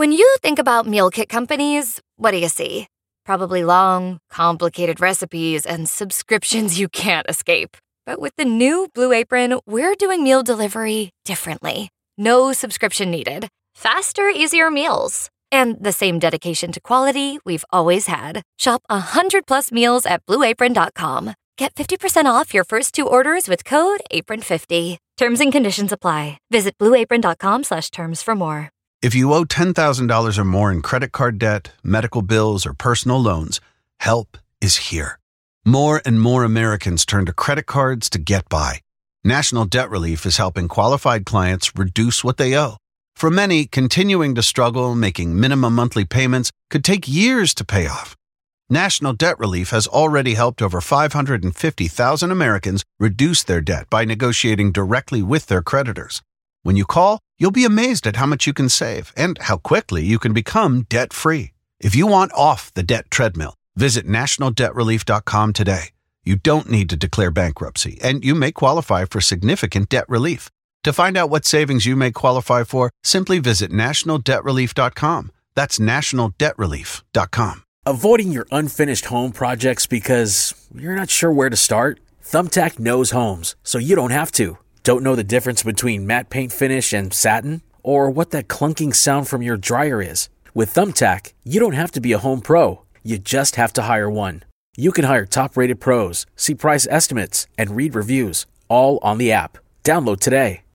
When you think about meal kit companies, what do you see? Probably long, complicated recipes and subscriptions you can't escape. But with the new Blue Apron, we're doing meal delivery differently. No subscription needed. Faster, easier meals. And the same dedication to quality we've always had. Shop 100+ meals at BlueApron.com. Get 50% off your first 2 orders with code APRON50. Terms and conditions apply. Visit BlueApron.com/terms for more. If you owe $10,000 or more in credit card debt, medical bills, or personal loans, help is here. More and more Americans turn to credit cards to get by. National Debt Relief is helping qualified clients reduce what they owe. For many, continuing to struggle making minimum monthly payments could take years to pay off. National Debt Relief has already helped over 550,000 Americans reduce their debt by negotiating directly with their creditors. When you call, you'll be amazed at how much you can save and how quickly you can become debt-free. If you want off the debt treadmill, visit nationaldebtrelief.com today. You don't need to declare bankruptcy, and you may qualify for significant debt relief. To find out what savings you may qualify for, simply visit nationaldebtrelief.com. That's nationaldebtrelief.com. Avoiding your unfinished home projects because you're not sure where to start? Thumbtack knows homes, so you don't have to. Don't know the difference between matte paint finish and satin? Or what that clunking sound from your dryer is? With Thumbtack, you don't have to be a home pro. You just have to hire one. You can hire top-rated pros, see price estimates, and read reviews, all on the app. Download today.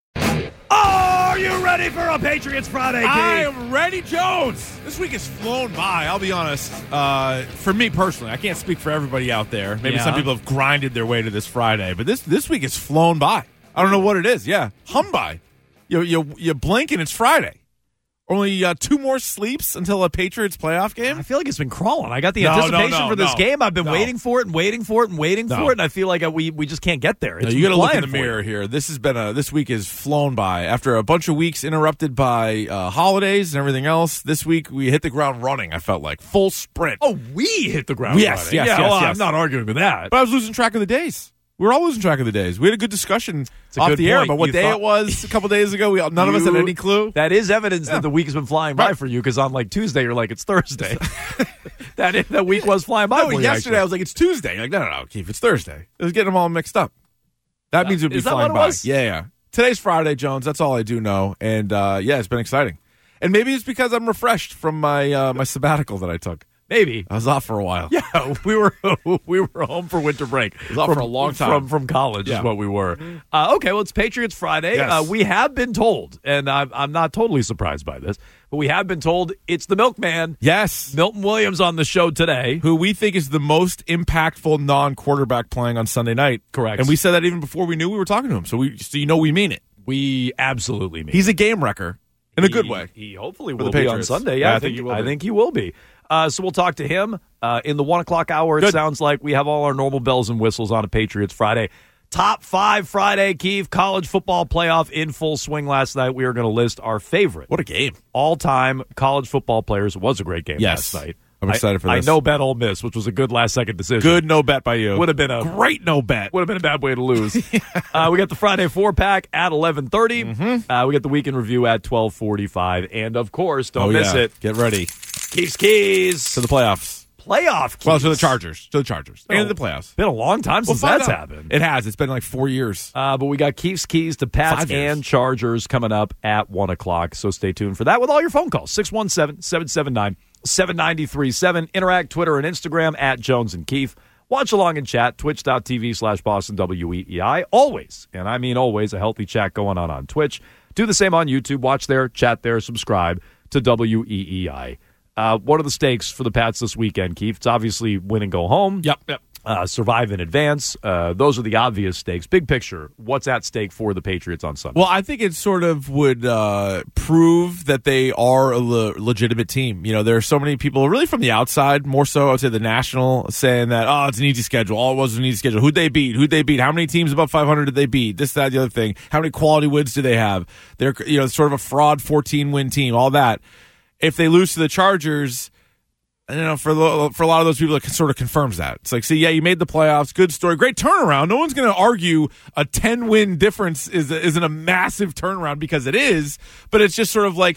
Are you ready for a Patriots Friday, Keith? I am ready, Jones. This week has flown by, I'll be honest. For me personally, I can't speak for everybody out there. Maybe some people have grinded their way to this Friday, but this week has flown by. I don't know what it is. Yeah, hum by. You blink and it's Friday. Only 2 more sleeps until a Patriots playoff game? I feel like it's been crawling. I got the anticipation for this game. I've been waiting for it and waiting for it and waiting for it, and I feel like we just can't get there. You got to look in the mirror here. This week has flown by. After a bunch of weeks interrupted by holidays and everything else, this week we hit the ground running, I felt like. Full sprint. Oh, we hit the ground running. Yes. I'm not arguing with that. But I was losing track of the days. We were all losing track of the days. We had a good discussion off the air about what day it was a couple days ago. None of us had any clue. That is evidence that the week has been flying by for you, because on like Tuesday, you're like, it's Thursday. that week was flying by for you. Yesterday, I was like, it's Tuesday. You're like, no, Keith, it's Thursday. It was getting them all mixed up. That means it would be flying by. Yeah. Today's Friday, Jones. That's all I do know. And, it's been exciting. And maybe it's because I'm refreshed from my my sabbatical that I took. Maybe. I was off for a while. Yeah, we were home for winter break. I was off for a long time. From college is what we were. Okay, well, it's Patriots Friday. Yes. We have been told, and I'm not totally surprised by this, but we have been told it's the milkman. Yes. Milton Williams on the show today. Who we think is the most impactful non-quarterback playing on Sunday night. Correct. And we said that even before we knew we were talking to him. So we mean it. We absolutely mean it. He's a game wrecker in a good way. He hopefully will be on Sunday. Yeah, I think he will be. So we'll talk to him in the 1 o'clock hour. It sounds like we have all our normal bells and whistles on a Patriots Friday. Top 5 Friday, Keith. College football playoff in full swing last night. We are going to list our favorite. What a game. All-time college football players. It was a great game last night. I'm excited for this. I no bet Ole Miss, which was a good last-second decision. Good no bet by you. Would have been a great no bet. Would have been a bad way to lose. We got the Friday 4-pack at 11:30. Mm-hmm. We got the weekend review at 12:45. And, of course, don't miss it. Get ready. Keys. To the playoffs. Playoff keys. Well, to the Chargers. And the playoffs. Been a long time since that's happened. It has. It's been like 4 years. But we got Keith's Keys to Pats and Chargers coming up at 1 o'clock. So stay tuned for that with all your phone calls. 617-779-7937. Interact, Twitter, and Instagram at Jones and Keith. Watch along and chat, twitch.tv/Boston WEEI. Always, and I mean always, a healthy chat going on Twitch. Do the same on YouTube. Watch there, chat there, subscribe to WEEI. What are the stakes for the Pats this weekend, Keith? It's obviously win and go home. Yep. Survive in advance. Those are the obvious stakes. Big picture, what's at stake for the Patriots on Sunday? Well, I think it sort of would prove that they are a legitimate team. You know, there are so many people, really from the outside, more so, I would say the national, saying that, it's an easy schedule. All it was an easy schedule. Who'd they beat? How many teams above 500 did they beat? This, that, the other thing. How many quality wins do they have? They're, sort of a fraud 14-win team, all that. If they lose to the Chargers, for a lot of those people, it sort of confirms that. It's like, see, you made the playoffs. Good story. Great turnaround. No one's going to argue a 10-win difference isn't a massive turnaround, because it is. But it's just sort of like,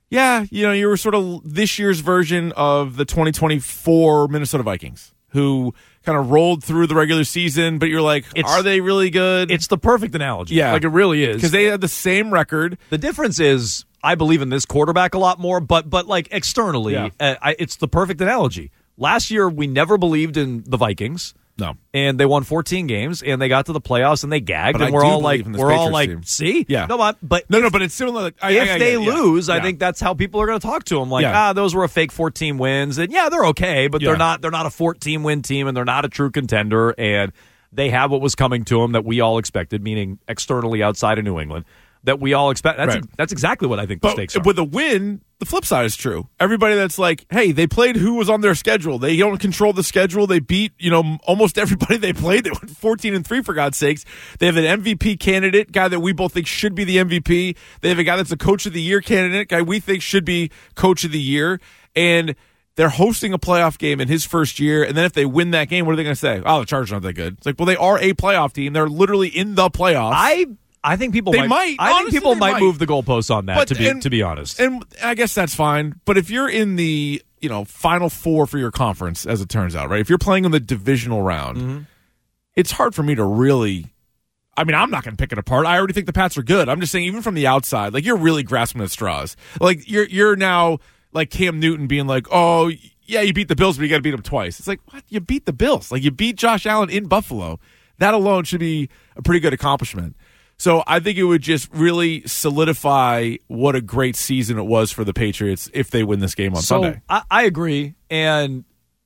Yeah, you were sort of this year's version of the 2024 Minnesota Vikings, who kind of rolled through the regular season, but you're like, are they really good? It's the perfect analogy. Yeah. Like, it really is. Because they had the same record. The difference is I believe in this quarterback a lot more, but like externally, it's the perfect analogy. Last year, we never believed in the Vikings. No. And they won 14 games, and they got to the playoffs, and they gagged, but and we're all like, team. see? Yeah. No, but it's similar. Like, if they lose, I think that's how people are going to talk to them. Like, those were a fake 14 wins, and they're okay, but they're not a 14-win team, and they're not a true contender, and they have what was coming to them that we all expected, meaning externally outside of New England, that we all expect. That's exactly what I think the stakes are. With a win, the flip side is true. Everybody that's like, hey, they played who was on their schedule. They don't control the schedule. They beat, almost everybody they played. They went 14-3 for God's sakes. They have an MVP candidate, guy that we both think should be the MVP. They have a guy that's a Coach of the Year candidate, guy we think should be Coach of the Year. And they're hosting a playoff game in his first year. And then if they win that game, what are they going to say? Oh, the Chargers aren't that good. It's like, well, they are a playoff team. They're literally in the playoffs. I think people might. I think people might move the goalposts on that. To be honest, and I guess that's fine. But if you're in the Final Four for your conference, as it turns out, right? If you're playing in the divisional round, it's hard for me to really. I mean, I'm not going to pick it apart. I already think the Pats are good. I'm just saying, even from the outside, like you're really grasping at straws. Like you're now like Cam Newton being like, oh yeah, you beat the Bills, but you got to beat them twice. It's like, what? You beat the Bills? Like you beat Josh Allen in Buffalo. That alone should be a pretty good accomplishment. So I think it would just really solidify what a great season it was for the Patriots if they win this game on Sunday. I agree, and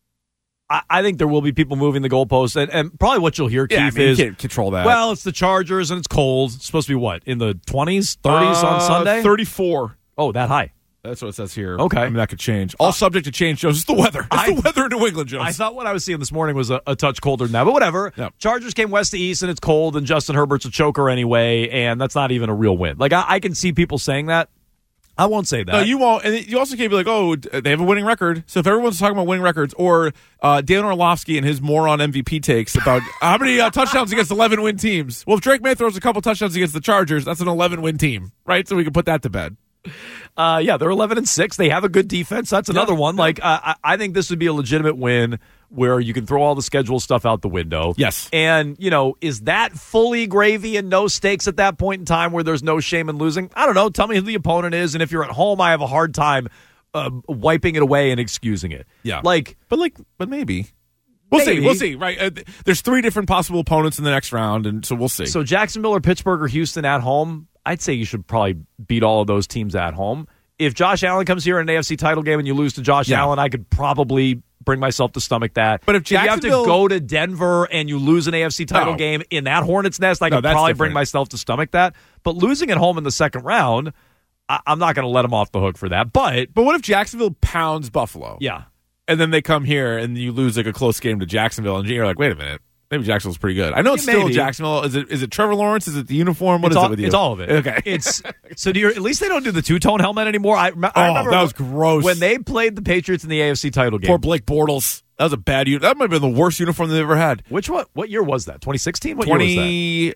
I think there will be people moving the goalposts, and probably what you'll hear, Keith, is you can't control that. Well, it's the Chargers and it's cold. It's supposed to be what, in the 20s, 30s on Sunday? 34. Oh, that high. That's what it says here. Okay. I mean, that could change. All subject to change, Jones. It's the weather. It's the weather in New England, Jones. I thought what I was seeing this morning was a touch colder than that, but whatever. Yep. Chargers came west to east, and it's cold, and Justin Herbert's a choker anyway, and that's not even a real win. Like, I can see people saying that. I won't say that. No, you won't. And you also can't be like, oh, they have a winning record. So if everyone's talking about winning records, or Dan Orlovsky and his moron MVP takes about how many touchdowns against 11-win teams. Well, if Drake May throws a couple touchdowns against the Chargers, that's an 11-win team, right? So we can put that to bed. They're 11-6. They have a good defense. That's another one. Like, I think this would be a legitimate win where you can throw all the schedule stuff out the window. Yes. And, is that fully gravy and no stakes at that point in time where there's no shame in losing? I don't know. Tell me who the opponent is. And if you're at home, I have a hard time wiping it away and excusing it. Yeah. But maybe. We'll see. Right. There's 3 different possible opponents in the next round, and so we'll see. So Jacksonville or Pittsburgh or Houston at home, I'd say you should probably beat all of those teams at home. If Josh Allen comes here in an AFC title game and you lose to Josh Allen, I could probably bring myself to stomach that. But if you have to go to Denver and you lose an AFC title game in that Hornets nest, I could probably bring myself to stomach that. But losing at home in the second round, I'm not going to let them off the hook for that. But what if Jacksonville pounds Buffalo? Yeah. And then they come here and you lose like a close game to Jacksonville, and you're like, wait a minute. Maybe Jacksonville's pretty good. I know it's still Jacksonville. Is it Trevor Lawrence? Is it the uniform? What is it with you? It's all of it. Okay. So at least they don't do the two-tone helmet anymore. I remember that was gross. When they played the Patriots in the AFC title game. Poor Blake Bortles. That was a bad uniform. That might have been the worst uniform they've ever had. What year was that? 2016? What year was that?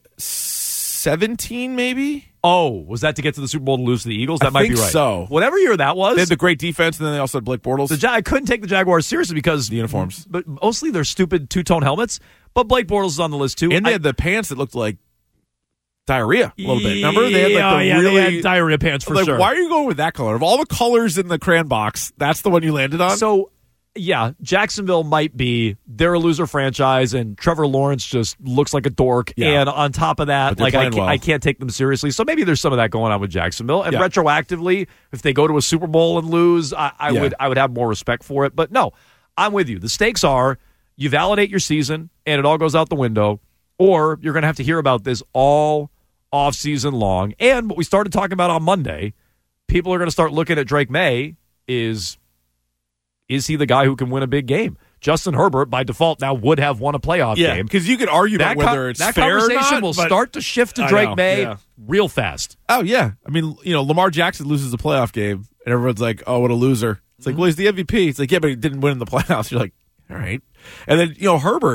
2017, maybe? Oh, was that to get to the Super Bowl to lose to the Eagles? That might be right. So. Whatever year that was. They had the great defense, and then they also had Blake Bortles. I couldn't take the Jaguars seriously because the uniforms. But mostly they're stupid two-tone helmets. But Blake Bortles is on the list, too. And they had the pants that looked like diarrhea a little bit. Remember? They had they had diarrhea pants for sure. Why are you going with that color? Of all the colors in the crayon box, that's the one you landed on? So, yeah, Jacksonville might be. They're a loser franchise, and Trevor Lawrence just looks like a dork. Yeah. And on top of that, I can't take them seriously. So maybe there's some of that going on with Jacksonville. And retroactively, if they go to a Super Bowl and lose, I would have more respect for it. But no, I'm with you. The stakes are you validate your season, and it all goes out the window, or you're going to have to hear about this all offseason long. And what we started talking about on Monday, people are going to start looking at Drake May is he the guy who can win a big game? Justin Herbert, by default, now would have won a playoff game. Yeah, because you could argue about whether it's fair or not. That conversation will start to shift to Drake May real fast. Oh, yeah. I mean, Lamar Jackson loses a playoff game, and everyone's like, oh, what a loser. It's like, well, he's the MVP. It's like, yeah, but he didn't win in the playoffs. You're like, all right. And then, Herbert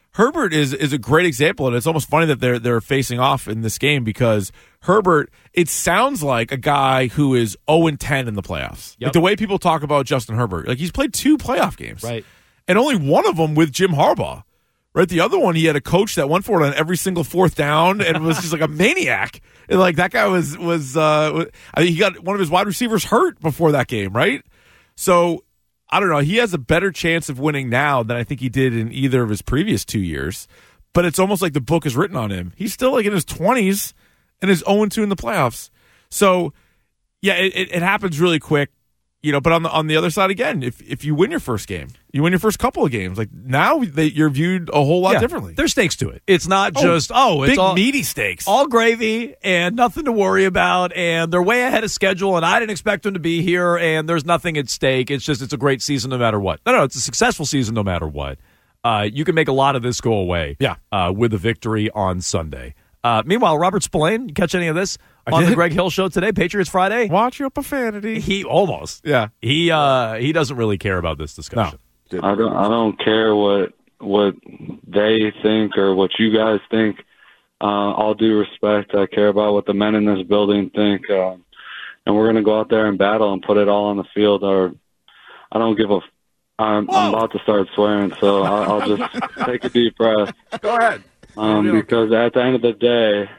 Herbert is a great example, and it's almost funny that they're facing off in this game because Herbert, it sounds like a guy who is 0-10 in the playoffs. Yep. Like the way people talk about Justin Herbert, like he's played 2 playoff games, Right. and only one of them with Jim Harbaugh. Right, the other one he had a coach that went for it on every single 4th down and was just like a maniac. And like that guy was I mean, he got one of his wide receivers hurt before that game, right? So I don't know. He has a better chance of winning now than I think he did in either of his previous 2 years. But it's almost like the book is written on him. He's still like in his 20s and is 0-2 in the playoffs. So yeah, it happens really quick. You know, but on the other side again, if you win your first game, you win your first couple of games. Like now, you're viewed a whole lot differently. There's stakes to it. It's not just it's big all meaty stakes, all gravy and nothing to worry about. And they're way ahead of schedule. And I didn't expect them to be here. And there's nothing at stake. It's just it's a great season no matter what. No, it's a successful season no matter what. You can make a lot of this go away. With a victory on Sunday. Meanwhile, Robert Spillane, you catch any of this on the Greg Hill Show today? Patriots Friday. Watch your profanity. He almost. Yeah. He doesn't really care about this discussion. No. I don't care what they think or what you guys think. All due respect, I care about what the men in this building think, and we're going to go out there and battle and put it all on the field. Or I don't give a. I'm about to start swearing, so I'll just take a deep breath. Go ahead. Because at the end of the day,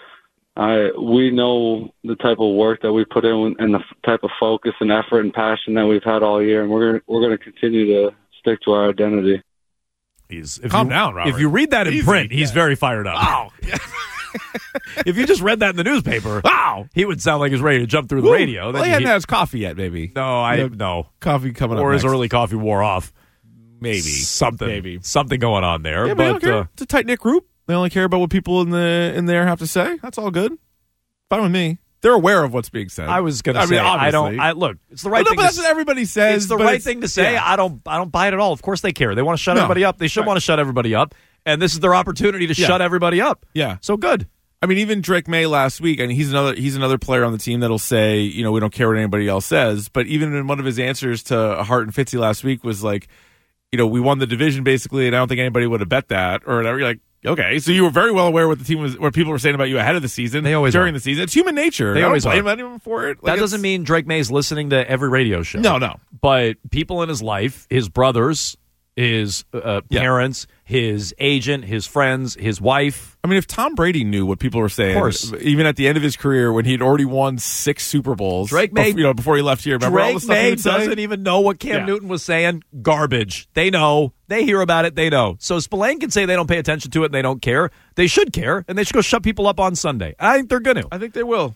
we know the type of work that we put in and the type of focus and effort and passion that we've had all year, and we're going to continue to stick to our identity. Calm down, Robert. If you read that in print, he's very fired up. Wow. If you just read that in the newspaper, he would sound like he's ready to jump through the radio. Well, he hadn't had his coffee yet, maybe. No. Coffee coming up Or his next. early coffee wore off. Maybe. Something going on there. Yeah, but it's a tight-knit group. They only care about what people in there have to say. That's all good. Fine with me. They're aware of what's being said. I was going to say, obviously. look, it's the right thing. But that's what everybody says. It's the right thing to say. Yeah. I don't buy it at all. Of course they care. They want to shut everybody up. They should want to shut everybody up. And this is their opportunity to shut everybody up. Yeah. So good. I mean, even Drake May last week, and he's another player on the team that'll say, you know, we don't care what anybody else says. But even in one of his answers to Hart and Fitzy last week was like, you know, we won the division basically, and I don't think anybody would have bet that or whatever. You're like, okay, so you were very well aware what the team was, what people were saying about you ahead of the season. They always during are. the season. It's human nature. They always blame are. anyone for it. That doesn't mean Drake May's listening to every radio show. No. But people in his life, his brothers, his parents, his agent, his friends, his wife. I mean, if Tom Brady knew what people were saying, Of course. even at the end of his career when he'd already won 6 Super Bowls, Drake May, before he left here, remember all the Drake stuff he May would say? doesn't even know what Cam Newton was saying. Garbage. They know. They hear about it. They know. So Spillane can say they don't pay attention to it and they don't care. They should care, and they should go shut people up on Sunday. I think they're going to. I think they will.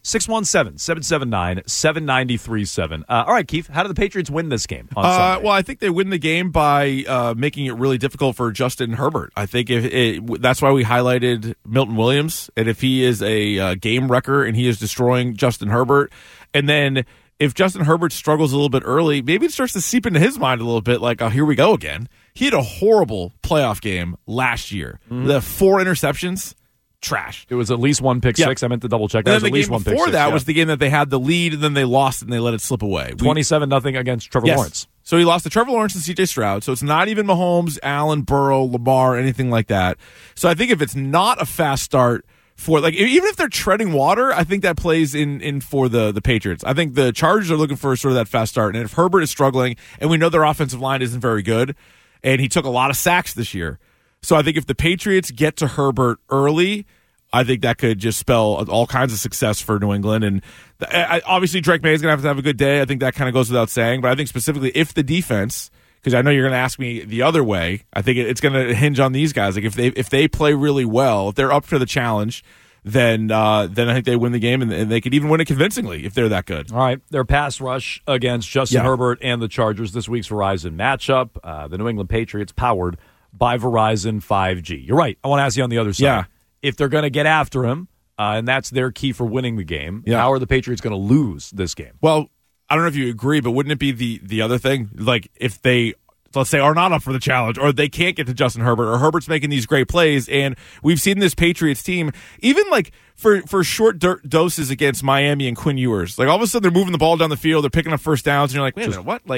617-779-7937. All right, Keith, how do the Patriots win this game on Sunday? Well, I think they win the game by making it really difficult for Justin Herbert. I think that's why we highlighted Milton Williams, and if he is a game wrecker and he is destroying Justin Herbert, and then if Justin Herbert struggles a little bit early, maybe it starts to seep into his mind a little bit like, oh, here we go again. He had a horrible playoff game last year. The 4 interceptions, trash. It was at least one pick six. I meant to double check. And That then was the at least game one pick before six. that was the game that they had the lead, and then they lost, and they let it slip away. 27-0 against Trevor Lawrence. So he lost to Trevor Lawrence and C.J. Stroud. So it's not even Mahomes, Allen, Burrow, Lamar, anything like that. So I think if it's not a fast start for, like, even if they're treading water, I think that plays in for the Patriots. I think the Chargers are looking for sort of that fast start. And if Herbert is struggling, and we know their offensive line isn't very good, and he took a lot of sacks this year. So I think if the Patriots get to Herbert early, I think that could just spell all kinds of success for New England. And obviously Drake May is going to have a good day. I think that kind of goes without saying. But I think specifically if the defense, because I know you're going to ask me the other way, I think it's going to hinge on these guys. Like if they play really well, if they're up for the challenge, then I think they win the game, and they could even win it convincingly if they're that good. All right, their pass rush against Justin Herbert and the Chargers this week's Verizon matchup. The New England Patriots powered by Verizon 5G. You're right. I want to ask you on the other side. Yeah. If they're going to get after him, and that's their key for winning the game, how are the Patriots going to lose this game? Well, I don't know if you agree, but wouldn't it be the other thing? Like if they, let's say, are not up for the challenge, or they can't get to Justin Herbert, or Herbert's making these great plays, and we've seen this Patriots team, even like for short doses against Miami and Quinn Ewers, like all of a sudden they're moving the ball down the field, they're picking up first downs, and you're like, wait a minute, what? Like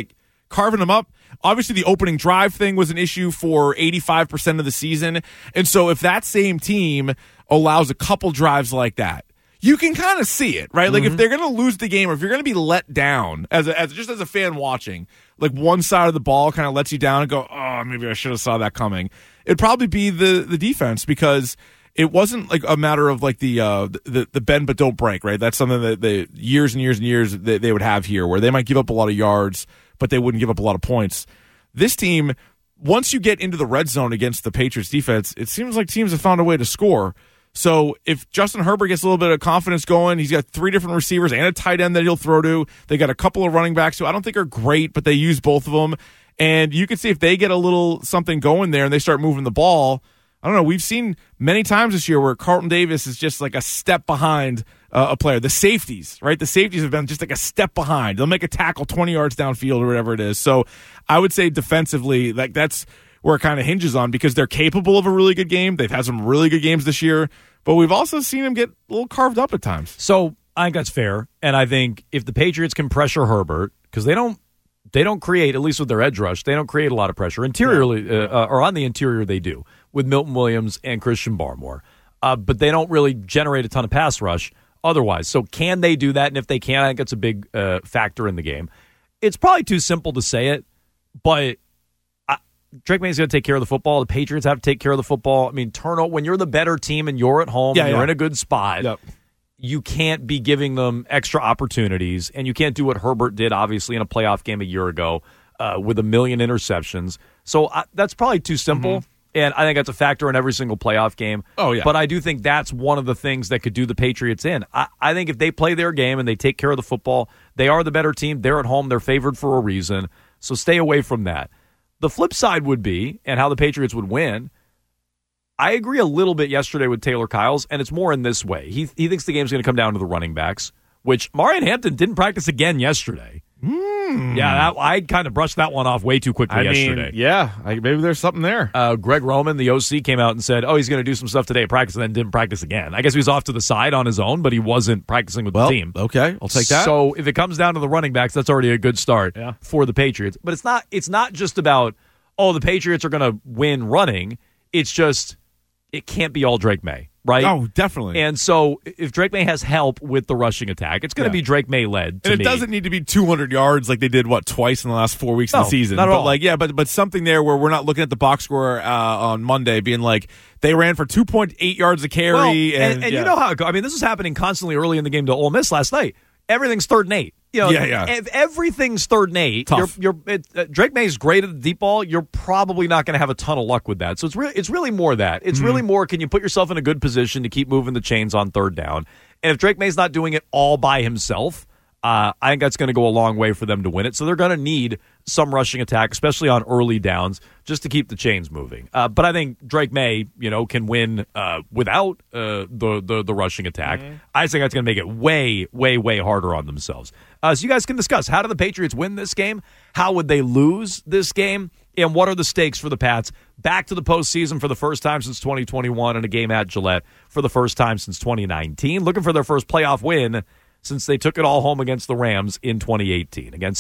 carving them up. Obviously, the opening drive thing was an issue for 85% of the season. And so if that same team allows a couple drives like that, you can kind of see it, right? Like if they're going to lose the game, or if you're going to be let down as a fan watching, like one side of the ball kind of lets you down and go, oh, maybe I should have saw that coming. It'd probably be the defense, because it wasn't like a matter of like the bend but don't break, right? That's something that the years and years and years they would have here, where they might give up a lot of yards, but they wouldn't give up a lot of points. This team, once you get into the red zone against the Patriots defense, it seems like teams have found a way to score. So if Justin Herbert gets a little bit of confidence going, he's got 3 different receivers and a tight end that he'll throw to. They got a couple of running backs who I don't think are great, but they use both of them. And you can see if they get a little something going there and they start moving the ball. I don't know. We've seen many times this year where Carlton Davis is just like a step behind a player. The safeties, right? The safeties have been just like a step behind. They'll make a tackle 20 yards downfield or whatever it is. So I would say defensively, like that's where it kind of hinges on, because they're capable of a really good game. They've had some really good games this year, but we've also seen them get a little carved up at times. So I think that's fair. And I think if the Patriots can pressure Herbert, because they don't create, at least with their edge rush, they don't create a lot of pressure. Interiorly, or on the interior they do, with Milton Williams and Christian Barmore. But they don't really generate a ton of pass rush otherwise. So can they do that? And if they can, I think it's a big factor in the game. It's probably too simple to say it, but Drake May's going to take care of the football. The Patriots have to take care of the football. I mean, when you're the better team and you're at home and you're in a good spot, you can't be giving them extra opportunities, and you can't do what Herbert did, obviously, in a playoff game a year ago with 1 million interceptions. So that's probably too simple, and I think that's a factor in every single playoff game. Oh, yeah. But I do think that's one of the things that could do the Patriots in. I think if they play their game and they take care of the football, they are the better team. They're at home. They're favored for a reason. So stay away from that. The flip side would be, and how the Patriots would win, I agree a little bit yesterday with Taylor Kyles, and it's more in this way. He thinks the game's going to come down to the running backs, which Marion Hampton didn't practice again yesterday. Yeah, I kind of brushed that one off way too quickly yesterday. Maybe there's something there. Greg Roman, the OC, came out and said, he's going to do some stuff today at practice, and then didn't practice again. I guess he was off to the side on his own, but he wasn't practicing with the team. Okay, I'll take that. So if it comes down to the running backs, that's already a good start for the Patriots. But it's not just about, the Patriots are going to win running. It's just, it can't be all Drake May, right? Oh, definitely. And so if Drake May has help with the rushing attack, it's going to be Drake May led. And it doesn't need to be 200 yards like they did twice in the last 4 weeks of the season. Not at all. But something there where we're not looking at the box score on Monday being like they ran for 2.8 yards a carry. And you know how it goes. I mean, this was happening constantly early in the game to Ole Miss last night. Everything's 3rd and 8. If everything's 3rd and 8, Drake May's great at the deep ball. You're probably not going to have a ton of luck with that. So it's really more that. It's really more, can you put yourself in a good position to keep moving the chains on 3rd down? And if Drake May's not doing it all by himself, I think that's going to go a long way for them to win it. So they're going to need some rushing attack, especially on early downs, just to keep the chains moving. But I think Drake May, can win without the rushing attack. I think that's going to make it way, way, way harder on themselves. So you guys can discuss, how do the Patriots win this game? How would they lose this game? And what are the stakes for the Pats back to the postseason for the first time since 2021 in a game at Gillette for the first time since 2019, looking for their first playoff win since they took it all home against the Rams in 2018. Again,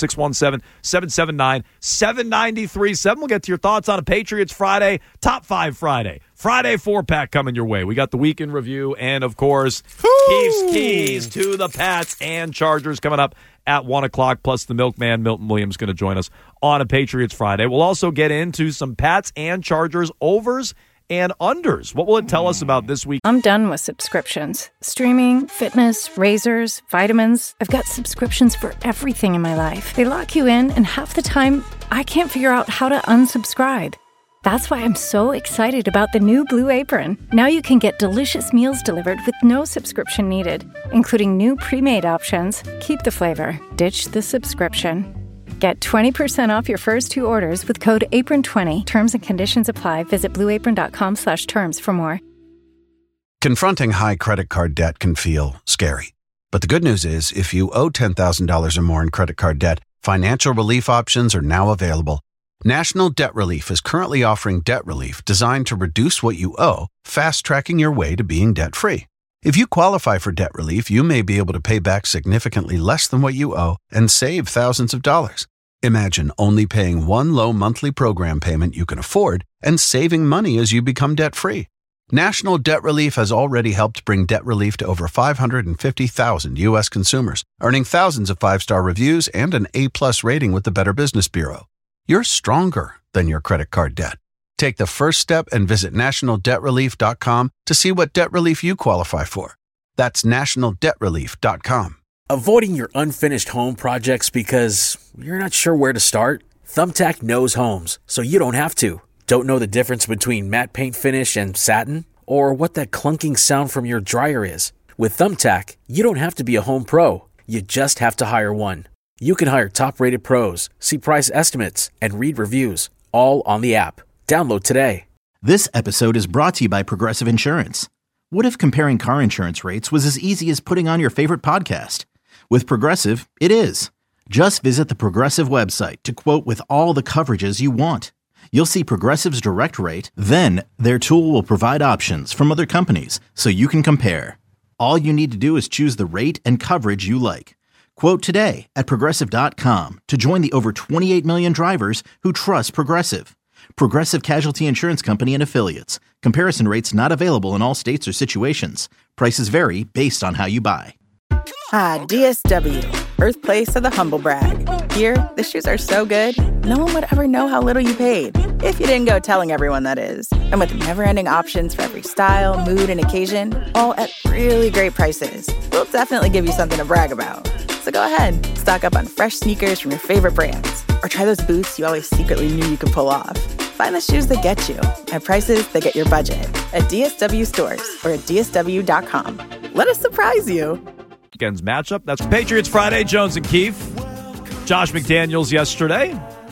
617-779-7937. We'll get to your thoughts on a Patriots Friday, Top 5 Friday. Friday 4-pack coming your way. We got the weekend review and, of course, Keith's keys to the Pats and Chargers coming up at 1 o'clock, plus the milkman, Milton Williams, going to join us on a Patriots Friday. We'll also get into some Pats and Chargers overs and unders. What will it tell us about this week? I'm done with subscriptions. Streaming, fitness, razors, vitamins. I've got subscriptions for everything in my life. They lock you in, and half the time, I can't figure out how to unsubscribe. That's why I'm so excited about the new Blue Apron. Now you can get delicious meals delivered with no subscription needed, including new pre-made options. Keep the flavor, ditch the subscription. Get 20% off your first 2 orders with code APRON20. Terms and conditions apply. Visit blueapron.com/terms for more. Confronting high credit card debt can feel scary. But the good news is, if you owe $10,000 or more in credit card debt, financial relief options are now available. National Debt Relief is currently offering debt relief designed to reduce what you owe, fast-tracking your way to being debt-free. If you qualify for debt relief, you may be able to pay back significantly less than what you owe and save thousands of dollars. Imagine only paying one low monthly program payment you can afford and saving money as you become debt-free. National Debt Relief has already helped bring debt relief to over 550,000 U.S. consumers, earning thousands of five-star reviews and an A-plus rating with the Better Business Bureau. You're stronger than your credit card debt. Take the first step and visit nationaldebtrelief.com to see what debt relief you qualify for. That's nationaldebtrelief.com. Avoiding your unfinished home projects because you're not sure where to start? Thumbtack knows homes, so you don't have to. Don't know the difference between matte paint finish and satin? Or what that clunking sound from your dryer is? With Thumbtack, you don't have to be a home pro. You just have to hire one. You can hire top-rated pros, see price estimates, and read reviews, all on the app. Download today. This episode is brought to you by Progressive Insurance. What if comparing car insurance rates was as easy as putting on your favorite podcast? With Progressive, it is. Just visit the Progressive website to quote with all the coverages you want. You'll see Progressive's direct rate, then their tool will provide options from other companies so you can compare. All you need to do is choose the rate and coverage you like. Quote today at Progressive.com to join the over 28 million drivers who trust Progressive. Progressive Casualty Insurance Company and Affiliates. Comparison rates not available in all states or situations. Prices vary based on how you buy. DSW, birthplace of the humble brag. Here, the shoes are so good, no one would ever know how little you paid. If you didn't go telling everyone, that is. And with never-ending options for every style, mood, and occasion, all at really great prices, we'll definitely give you something to brag about. So go ahead, stock up on fresh sneakers from your favorite brands, or try those boots you always secretly knew you could pull off. Find the shoes that get you at prices that get your budget at DSW stores or at DSW.com. Let us surprise you. Weekend's matchup. That's Patriots Friday. Jones and Keefe. Josh McDaniels yesterday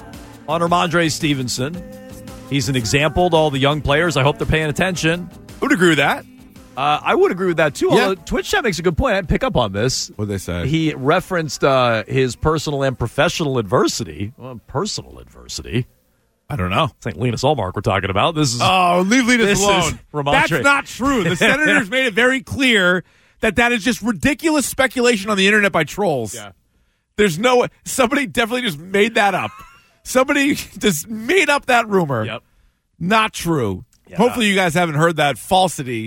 on Ramondre Stevenson. He's an example to all the young players. I hope they're paying attention. Would agree with that. I would agree with that, too. Yeah. Although Twitch chat makes a good point. I didn't pick up on this. What'd they say? He referenced his personal and professional adversity. Well, personal adversity. I don't know. It's like Linus Ullmark we're talking about. This is leave Linus this alone. is Ramondre. That's not true. The Senators made it very clear that is just ridiculous speculation on the internet by trolls. Yeah. There's no – somebody definitely just made that up. Somebody just made up that rumor. Yep. Not true. Yeah. Hopefully you guys haven't heard that falsity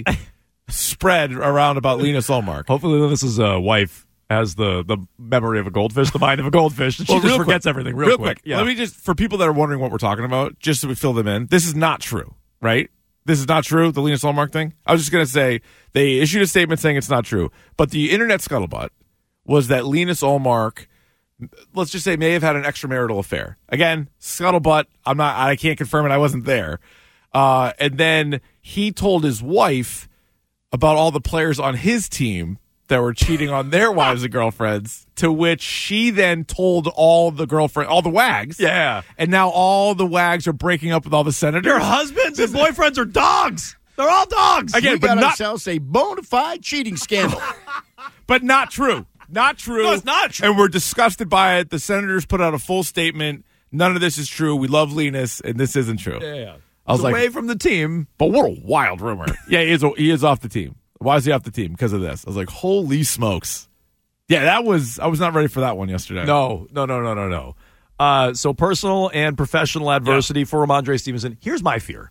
spread around about Linus Ullmark. Hopefully Linus's wife has the memory of a goldfish, the mind of a goldfish, and she just forgets everything real quick. Yeah. Let me just – for people that are wondering what we're talking about, just so we fill them in, this is not true, right? This is not true, the Linus Ullmark thing? I was just going to say they issued a statement saying it's not true. But the internet scuttlebutt was that Linus Ullmark, let's just say, may have had an extramarital affair. Again, scuttlebutt. I can't confirm it. I wasn't there. And then he told his wife about all the players on his team that were cheating on their wives and girlfriends, to which she then told all the wags. Yeah. And now all the wags are breaking up with all the senators. Their husbands and boyfriends are dogs. They're all dogs. Again, we got ourselves a bona fide cheating scandal. But not true. Not true. No, it's not true. And we're disgusted by it. The senators put out a full statement. None of this is true. We love Linus, and this isn't true. Yeah. I was away like, from the team. But what a wild rumor. Yeah, he is off the team. Why is he off the team? Because of this. I was like, holy smokes. Yeah, I was not ready for that one yesterday. No. So personal and professional adversity for Ramondre Stevenson. Here's my fear.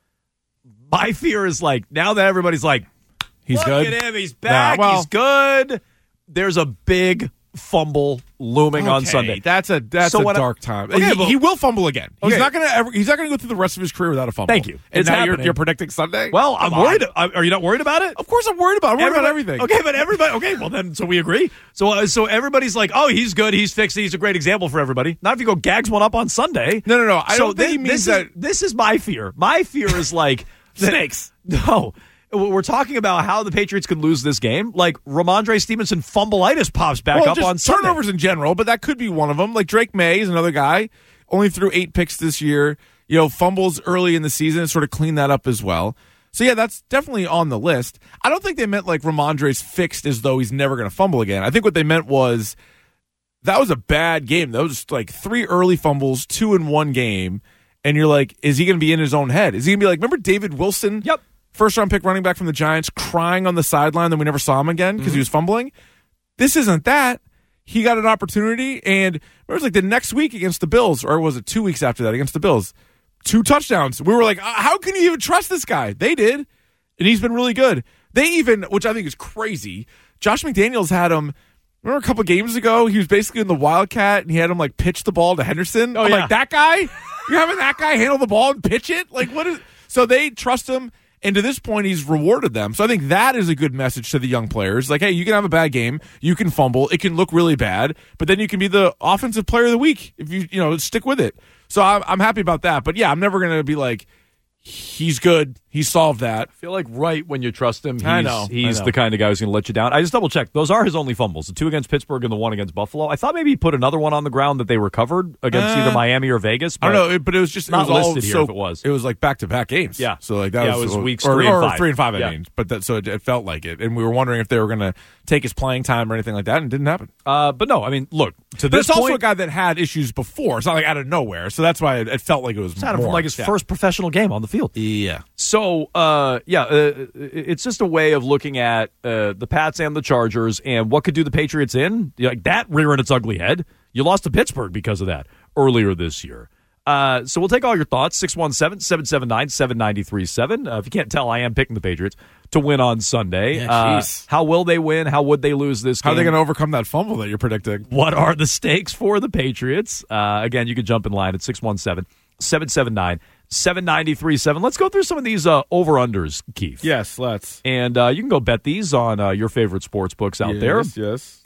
My fear is like, now that everybody's like, he's good. Look at him. He's back. He's good. There's a big fumble looming on Sunday. That's a dark time. Okay, he will fumble again. Okay. He's not gonna go through the rest of his career without a fumble. Thank you. And It's now happening. you're predicting Sunday? Well, I'm worried. Are you not worried about it? Of course I'm worried about it. I'm worried about everything. Okay, but everybody. Okay, well then, so we agree. So everybody's like, oh, he's good. He's fixed. He's a great example for everybody. Not if you go gags one up on Sunday. No. I don't think he means that. This is my fear. My fear is like snakes. No. We're talking about how the Patriots could lose this game. Like, Ramondre Stevenson fumbleitis pops back up just on Sunday. Turnovers in general, but that could be one of them. Like, Drake May is another guy. Only threw 8 picks this year. Fumbles early in the season sort of clean that up as well. So, yeah, that's definitely on the list. I don't think they meant, like, Ramondre's fixed as though he's never going to fumble again. I think what they meant was that was a bad game. That was, like, 3 early fumbles, 2 in one game. And you're like, is he going to be in his own head? Is he going to be like, remember David Wilson? Yep. First-round pick running back from the Giants, crying on the sideline, then we never saw him again because he was fumbling. This isn't that. he got an opportunity, and it was like the next week against the Bills, or was it 2 weeks after that against the Bills? 2 touchdowns. We were like, how can you even trust this guy? They did, and he's been really good. They even, which I think is crazy, Josh McDaniels had him, remember a couple games ago, he was basically in the Wildcat, and he had him like pitch the ball to Henderson. I'm like, that guy? You're having that guy handle the ball and pitch it? Like, what is? So they trust him. And to this point, he's rewarded them. So I think that is a good message to the young players. Like, hey, you can have a bad game. You can fumble. It can look really bad. But then you can be the offensive player of the week if you stick with it. So I'm happy about that. But, yeah, I'm never going to be like, he's good. He solved that. I feel like right when you trust him, I know. He's the kind of guy who's going to let you down. I just double-checked. Those are his only fumbles, the 2 against Pittsburgh and the 1 against Buffalo. I thought maybe he put another one on the ground that they recovered against either Miami or Vegas. I don't know, but it was just not it was listed all, here if it was. It was like back-to-back games. Yeah. So like that it was weeks or 3 and 5. 3 and 5, I yeah. mean. But so it felt like it. And we were wondering if they were going to take his playing time or anything like that, and it didn't happen. But no, I mean, look, to but this it's point, also a guy that had issues before. It's not like out of nowhere. So that's why it felt like it was had him from like his first professional game on the field. Yeah. So, it's just a way of looking at the Pats and the Chargers and what could do the Patriots in. Like that rearing its ugly head. You lost to Pittsburgh because of that earlier this year. So we'll take all your thoughts, 617-779-7937. If you can't tell, I am picking the Patriots to win on Sunday. Yeah, how will they win? How would they lose this game? How are they going to overcome that fumble that you're predicting? What are the stakes for the Patriots? Again, you can jump in line at 617-779-7937. Let's go through some of these over-unders, Keith. Yes, let's. And you can go bet these on your favorite sports books out there. Yes.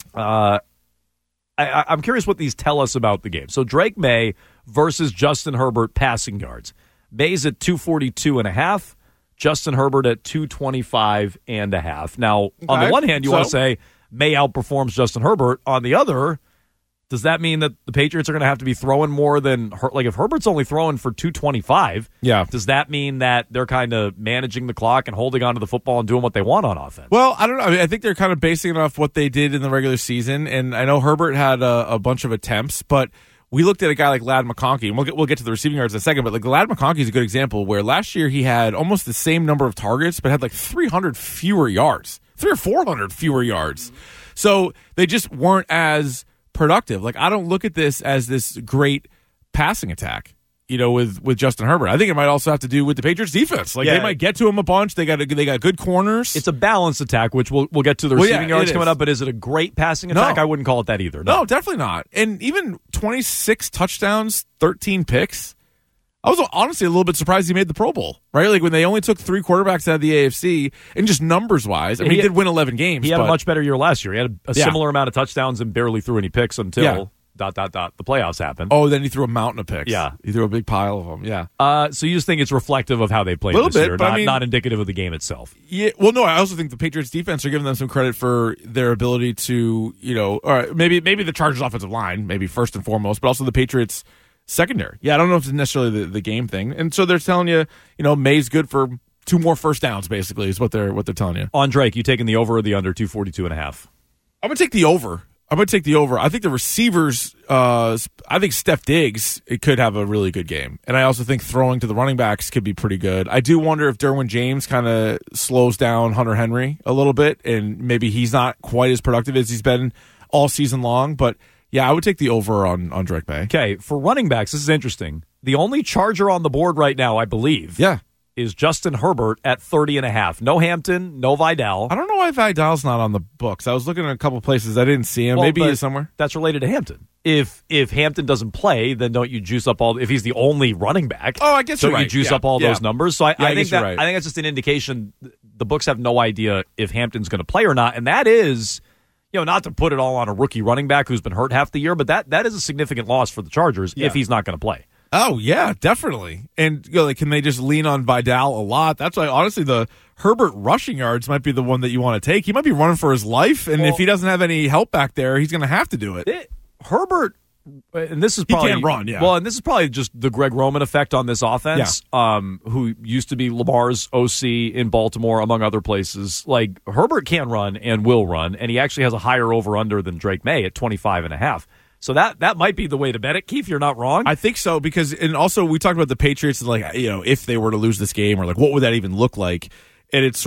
I'm curious what these tell us about the game. So Drake May versus Justin Herbert passing yards. May's at 242.5. Justin Herbert at 225.5. Now, on the one hand, you want to say May outperforms Justin Herbert. On the other, does that mean that the Patriots are going to have to be throwing more than like if Herbert's only throwing for 225? Yeah. Does that mean that they're kind of managing the clock and holding onto the football and doing what they want on offense? Well, I don't know. I mean, I think they're kind of basing it off what they did in the regular season, and I know Herbert had a bunch of attempts, but we looked at a guy like Ladd McConkey, and we'll get to the receiving yards in a second, but like Ladd McConkey is a good example where last year he had almost the same number of targets, but had like 300 fewer yards, 300 or 400 fewer yards. So they just weren't as productive. Like, I don't look at this as this great passing attack, with Justin Herbert. I think it might also have to do with the Patriots defense. Like, they might get to him a bunch. They got good corners. It's a balanced attack, which we'll get to the receiving yards coming up, but is it a great passing attack? No. I wouldn't call it that either. No, definitely not. And even 26 touchdowns, 13 picks. I was honestly a little bit surprised he made the Pro Bowl, right? Like when they only took 3 quarterbacks out of the AFC, and just numbers-wise, I mean, he did win 11 games. He had a much better year last year. He had a similar amount of touchdowns and barely threw any picks until... ... the playoffs happened. Oh, then he threw a mountain of picks. Yeah. He threw a big pile of them, yeah. So you just think it's reflective of how they played this year, not indicative of the game itself. Yeah. Well, no, I also think the Patriots defense are giving them some credit for their ability to, all right, maybe the Chargers offensive line, maybe first and foremost, but also the Patriots secondary. Yeah, I don't know if it's necessarily the game thing. And so they're telling you, May's good for 2 more first downs, basically, is what they're telling you. On Drake, you taking the over or the under 242.5? I'm going to take the over. I think the receivers, I think Steph Diggs, it could have a really good game. And I also think throwing to the running backs could be pretty good. I do wonder if Derwin James kind of slows down Hunter Henry a little bit, and maybe he's not quite as productive as he's been all season long. But, yeah, I would take the over on Drake May. Okay, for running backs, this is interesting. The only Charger on the board right now, I believe, is Justin Herbert at 30.5. No Hampton, no Vidal. I don't know why Vidal's not on the books. I was looking at a couple places. I didn't see him. Maybe he's somewhere. That's related to Hampton. If Hampton doesn't play, then don't you juice up if he's the only running back? Oh, I guess you're right. Don't you juice up all those numbers? So I think right. I think that's just an indication the books have no idea if Hampton's going to play or not, and that is, not to put it all on a rookie running back who's been hurt half the year, but that is a significant loss for the Chargers if he's not going to play. Oh, yeah, definitely. And can they just lean on Vidal a lot? That's why, honestly, the Herbert rushing yards might be the one that you want to take. He might be running for his life, and if he doesn't have any help back there, he's going to have to do it. Herbert, and this is probably... He can't run, yeah. Well, and this is probably just the Greg Roman effect on this offense, who used to be Lamar's OC in Baltimore, among other places. Like, Herbert can run and will run, and he actually has a higher over-under than Drake May at 25.5. So that might be the way to bet it. Keith, you're not wrong. I think so, because, and also we talked about the Patriots, and if they were to lose this game, or what would that even look like? And it's sort of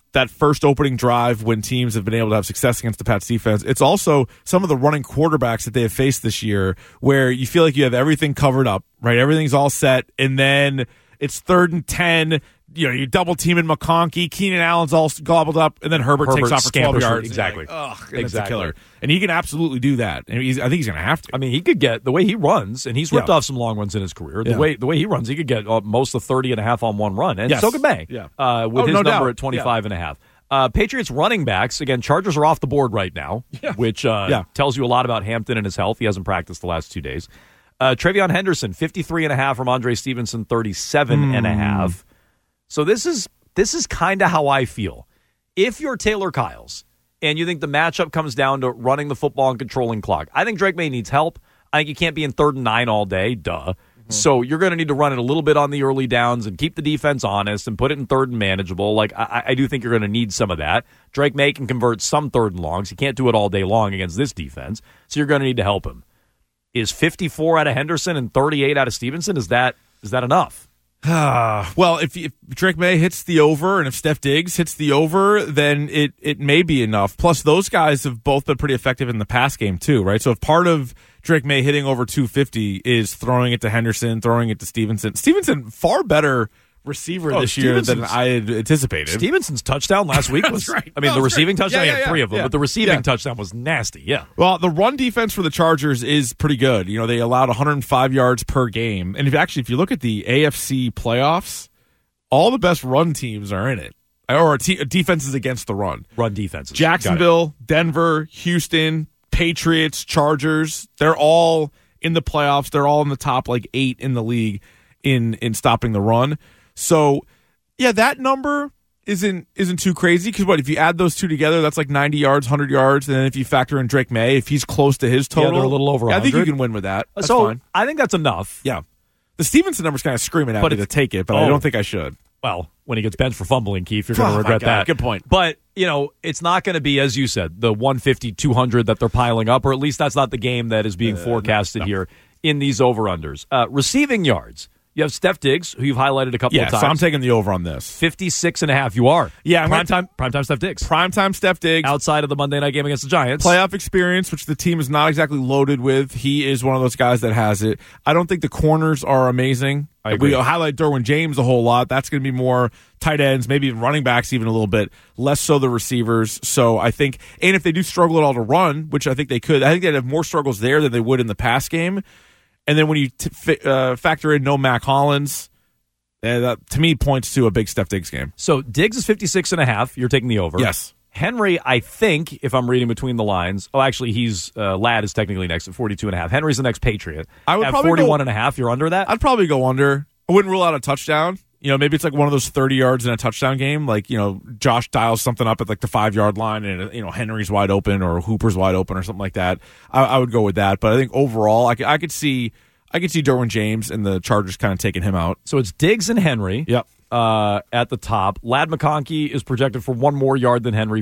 that first opening drive when teams have been able to have success against the Pats defense. It's also some of the running quarterbacks that they have faced this year where you feel like you have everything covered up, right? Everything's all set, and then it's 3rd and 10. You double teaming McConkey, Keenan Allen's all gobbled up, and then Herbert takes off for 12 yards. Exactly. Exactly. It's a killer. And he can absolutely do that. And I think he's going to have to. I mean, he could get the way he runs, and he's ripped off some long runs in his career. The way he runs, he could get most of 30.5 on one run, and so could May. With his number at 25.5. Patriots running backs, again, Chargers are off the board right now, which tells you a lot about Hampton and his health. He hasn't practiced the last 2 days. Travion Henderson, 53.5 from Andre Stevenson, 37.5. So this is kind of how I feel. If you're Taylor Kyles and you think the matchup comes down to running the football and controlling clock, I think Drake May needs help. I think you can't be in 3rd and 9 all day. Duh. So you're going to need to run it a little bit on the early downs and keep the defense honest and put it in 3rd and manageable. Like I do think you're going to need some of that. Drake May can convert some 3rd and longs. He can't do it all day long against this defense. So you're going to need to help him. Is 54 out of Henderson and 38 out of Stevenson? Is that enough? Well, if Drake May hits the over and if Steph Diggs hits the over, then it may be enough. Plus, those guys have both been pretty effective in the pass game too, right? So if part of Drake May hitting over 250 is throwing it to Henderson, throwing it to Stevenson, far better receiver this year than I had anticipated. Stevenson's touchdown last week was right. I mean, the receiving touchdown, he had 3 of them, but the receiving touchdown touchdown was nasty, Well, the run defense for the Chargers is pretty good. They allowed 105 yards per game. And if you look at the AFC playoffs, all the best run teams are in it. Or defenses against the run. Run defenses. Jacksonville, Denver, Houston, Patriots, Chargers, they're all in the playoffs. They're all in the top 8 in the league in stopping the run. So, that number isn't too crazy because if you add those two together, that's 90 yards, 100 yards, and then if you factor in Drake May, if he's close to his total, they're a little over 100. I think you can win with that. That's so fine. I think that's enough. Yeah, the Stevenson number's kind of screaming at me to take it, but I don't think I should. Well, when he gets benched for fumbling, Keith, you're going to regret that. Good point. But it's not going to be, as you said, the 150, 200 that they're piling up, or at least that's not the game that is being forecasted here in these over-unders. Receiving yards. You have Steph Diggs, who you've highlighted a couple of times. So I'm taking the over on this. 56.5. You are. Yeah. Primetime Steph Diggs. Primetime Steph Diggs. Outside of the Monday night game against the Giants. Playoff experience, which the team is not exactly loaded with. He is one of those guys that has it. I don't think the corners are amazing. I agree. We highlight Derwin James a whole lot. That's going to be more tight ends, maybe even running backs even a little bit. Less so the receivers. So I think, and if they do struggle at all to run, which I think they could, I think they'd have more struggles there than they would in the pass game. And then when you factor in no Mac Hollins, that to me points to a big Steph Diggs game. So Diggs is 56.5. You're taking the over. Yes. Henry, I think, if I'm reading between the lines, actually, he's Ladd is technically next at 42.5. Henry's the next Patriot. I would at probably 41.5. You're under that? I'd probably go under. I wouldn't rule out a touchdown. Maybe it's one of those 30 yards in a touchdown game. Josh dials something up at the 5-yard line and, Henry's wide open or Hooper's wide open or something like that. I would go with that. But I think overall, I could see Derwin James and the Chargers kind of taking him out. So it's Diggs and Henry. Yep. At the top. Ladd McConkey is projected for 1 more yard than Henry,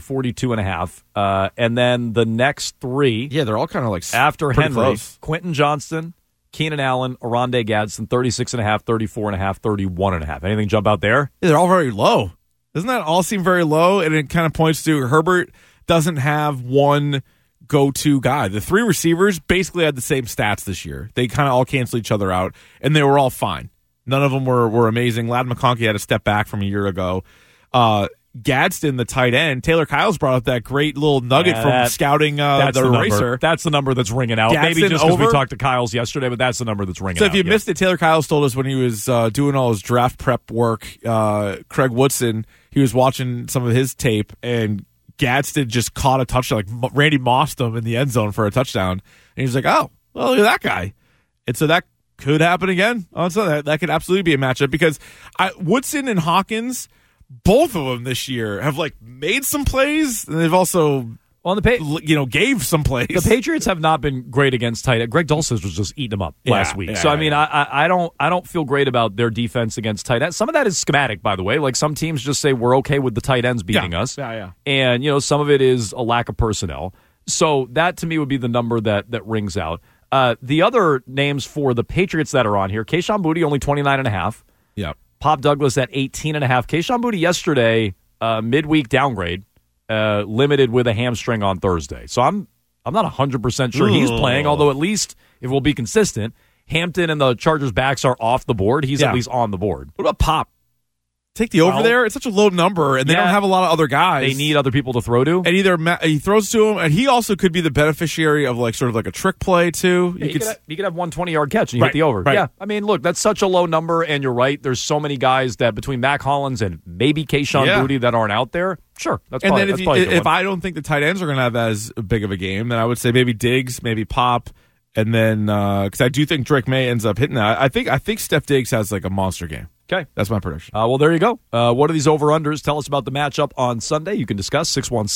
42.5. And then the next 3. Yeah, they're all kind of after Henry. Close. Quentin Johnston, Keenan Allen, Oronde Gadsden, 36.5, 34.5, 31.5. Anything jump out there? Yeah, they're all very low. Doesn't that all seem very low? And it kind of points to Herbert doesn't have one go-to guy. The 3 receivers basically had the same stats this year. They kind of all cancel each other out, and they were all fine. None of them were amazing. Ladd McConkey had a step back from a year ago. Gadsden, the tight end, Taylor Kyles brought up that great little nugget from scouting the racer. That's the number that's ringing out. Gadsden maybe just because we talked to Kyles yesterday, but that's the number that's ringing out. So if you missed it, Taylor Kyles told us when he was doing all his draft prep work, Craig Woodson, he was watching some of his tape, and Gadsden just caught a touchdown. Randy mossed him in the end zone for a touchdown. And he was like, oh, well, look at that guy. And so that could happen again. So that could absolutely be a matchup because Woodson and Hawkins, both of them this year have made some plays, and they've also gave some plays. The Patriots have not been great against tight end. Greg Dulcich was just eating them up last week. So I mean, I don't feel great about their defense against tight ends. Some of that is schematic, by the way. Some teams just say we're okay with the tight ends beating us. Yeah. And some of it is a lack of personnel. So that to me would be the number that rings out. The other names for the Patriots that are on here: Kayshon Boutte only 29.5. Yeah. Pop Douglas at 18.5. Kayshon Boutte yesterday midweek downgrade, limited with a hamstring on Thursday. So I'm not 100% sure he's playing, although at least if we'll be consistent, Hampton and the Chargers backs are off the board. He's at least on the board. What about Pop? Take the over there. It's such a low number, and they don't have a lot of other guys. They need other people to throw to. And either he throws to him, and he also could be the beneficiary of sort of like a trick play too. Yeah, you could have one 20-yard catch and you hit the over. Right. Yeah, I mean, look, that's such a low number, and you're right. There's so many guys that between Mac Hollins and maybe Kayshon Boutte that aren't out there. Sure, that's and probably, then if I don't think the tight ends are going to have as big of a game, then I would say maybe Diggs, maybe Pop. And then, because I do think Drake May ends up hitting that. I think Steph Diggs has like a monster game. Okay. That's my prediction. Well, there you go. What are these over-unders? Tell us about the matchup on Sunday. You can discuss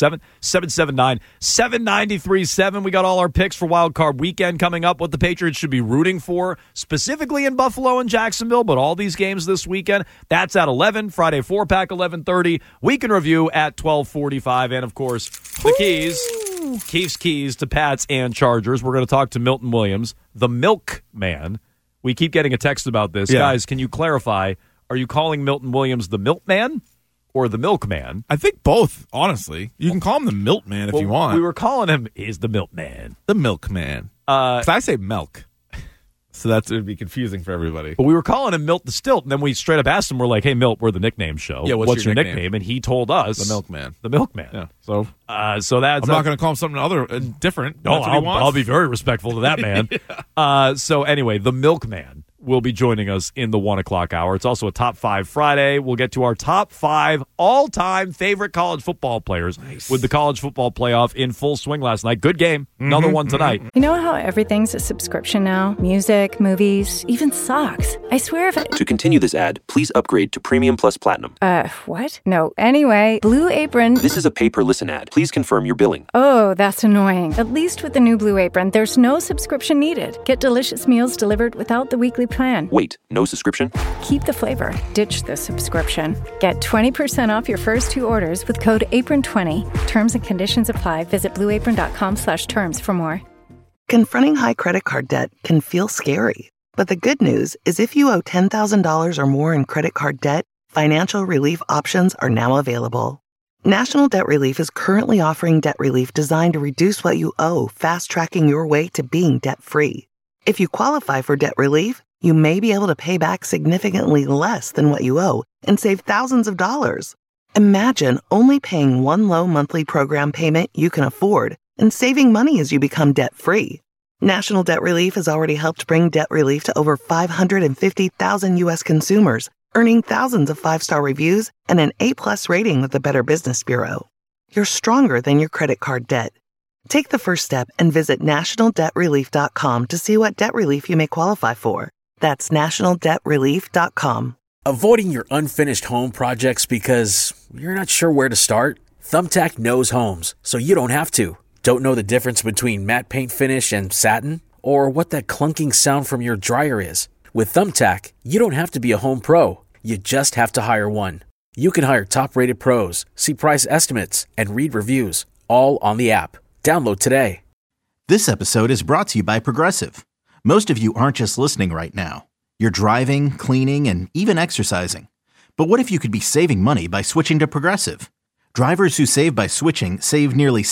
617-779-7937. We got all our picks for Wild Card Weekend coming up, what the Patriots should be rooting for, specifically in Buffalo and Jacksonville, but all these games this weekend. That's at 11, Friday 4-pack, 11:30. Weekend review at 12:45. And, of course, the Keith's keys to Pats and Chargers. We're going to talk to Milton Williams, the Milkman. We keep getting a text about this. Guys, can you clarify, are you calling Milton Williams the Milkman or the Milkman? I think both, honestly. You can call him the Milkman if you want. We were calling him, he's the Milkman. The Milkman. Because I say milk. So it would be confusing for everybody. But we were calling him Milt the Stilt, and then we straight up asked him, we're like, hey, Milt, we're the nickname show. Yeah, what's your nickname? And he told us. The Milkman. The Milkman. Yeah. So that's... I'm not going to call him something different. No, I'll be very respectful to that man. So anyway, the Milkman will be joining us in the 1 o'clock hour. It's also a Top 5 Friday. We'll get to our top 5 all-time favorite college football players with the college football playoff in full swing last night. Good game. Another one tonight. You know how everything's a subscription now? Music, movies, even socks. I swear if To continue this ad, please upgrade to Premium Plus Platinum. What? No. Anyway, Blue Apron... This is a pay-per-listen ad. Please confirm your billing. Oh, that's annoying. At least with the new Blue Apron, there's no subscription needed. Get delicious meals delivered without the weekly plan. Wait, no subscription? Keep the flavor. Ditch the subscription. Get 20% off your first 2 orders with code APRON20. Terms and conditions apply. Visit blueapron.com/terms for more. Confronting high credit card debt can feel scary. But the good news is if you owe $10,000 or more in credit card debt, financial relief options are now available. National Debt Relief is currently offering debt relief designed to reduce what you owe, fast-tracking your way to being debt-free. If you qualify for debt relief, you may be able to pay back significantly less than what you owe and save thousands of dollars. Imagine only paying one low monthly program payment you can afford and saving money as you become debt-free. National Debt Relief has already helped bring debt relief to over 550,000 U.S. consumers, earning thousands of 5-star reviews and an A+ rating with the Better Business Bureau. You're stronger than your credit card debt. Take the first step and visit nationaldebtrelief.com to see what debt relief you may qualify for. That's nationaldebtrelief.com. Avoiding your unfinished home projects because you're not sure where to start? Thumbtack knows homes, so you don't have to. Don't know the difference between matte paint finish and satin? Or what that clunking sound from your dryer is? With Thumbtack, you don't have to be a home pro. You just have to hire one. You can hire top-rated pros, see price estimates, and read reviews, all on the app. Download today. This episode is brought to you by Progressive. Most of you aren't just listening right now. You're driving, cleaning, and even exercising. But what if you could be saving money by switching to Progressive? Drivers who save by switching save nearly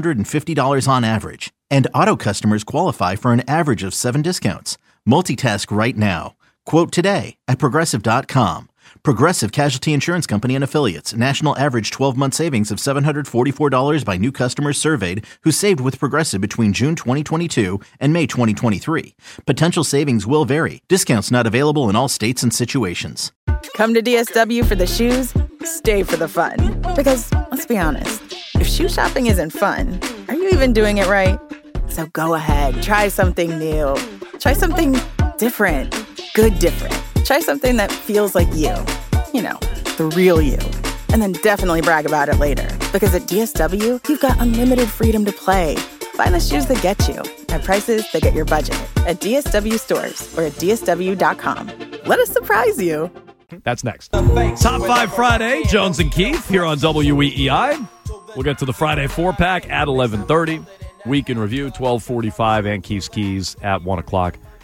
$750 on average. And auto customers qualify for an average of 7 discounts. Multitask right now. Quote today at Progressive.com. Progressive Casualty Insurance Company and Affiliates. National average 12-month savings of $744 by new customers surveyed who saved with Progressive between June 2022 and May 2023. Potential savings will vary. Discounts not available in all states and situations. Come to DSW for the shoes, stay for the fun. Because, let's be honest, if shoe shopping isn't fun, are you even doing it right? So go ahead, try something new. Try something different. Good different. Try something that feels like you. You know, the real you. And then definitely brag about it later. Because at DSW, you've got unlimited freedom to play. Find the shoes that get you at prices that get your budget at DSW stores or at DSW.com. Let us surprise you. That's next. Top 5 Friday, Jones and Keith here on WEEI. We'll get to the Friday 4-pack at 11:30. Week in review, 12:45, and Keith's Keys at 1 o'clock.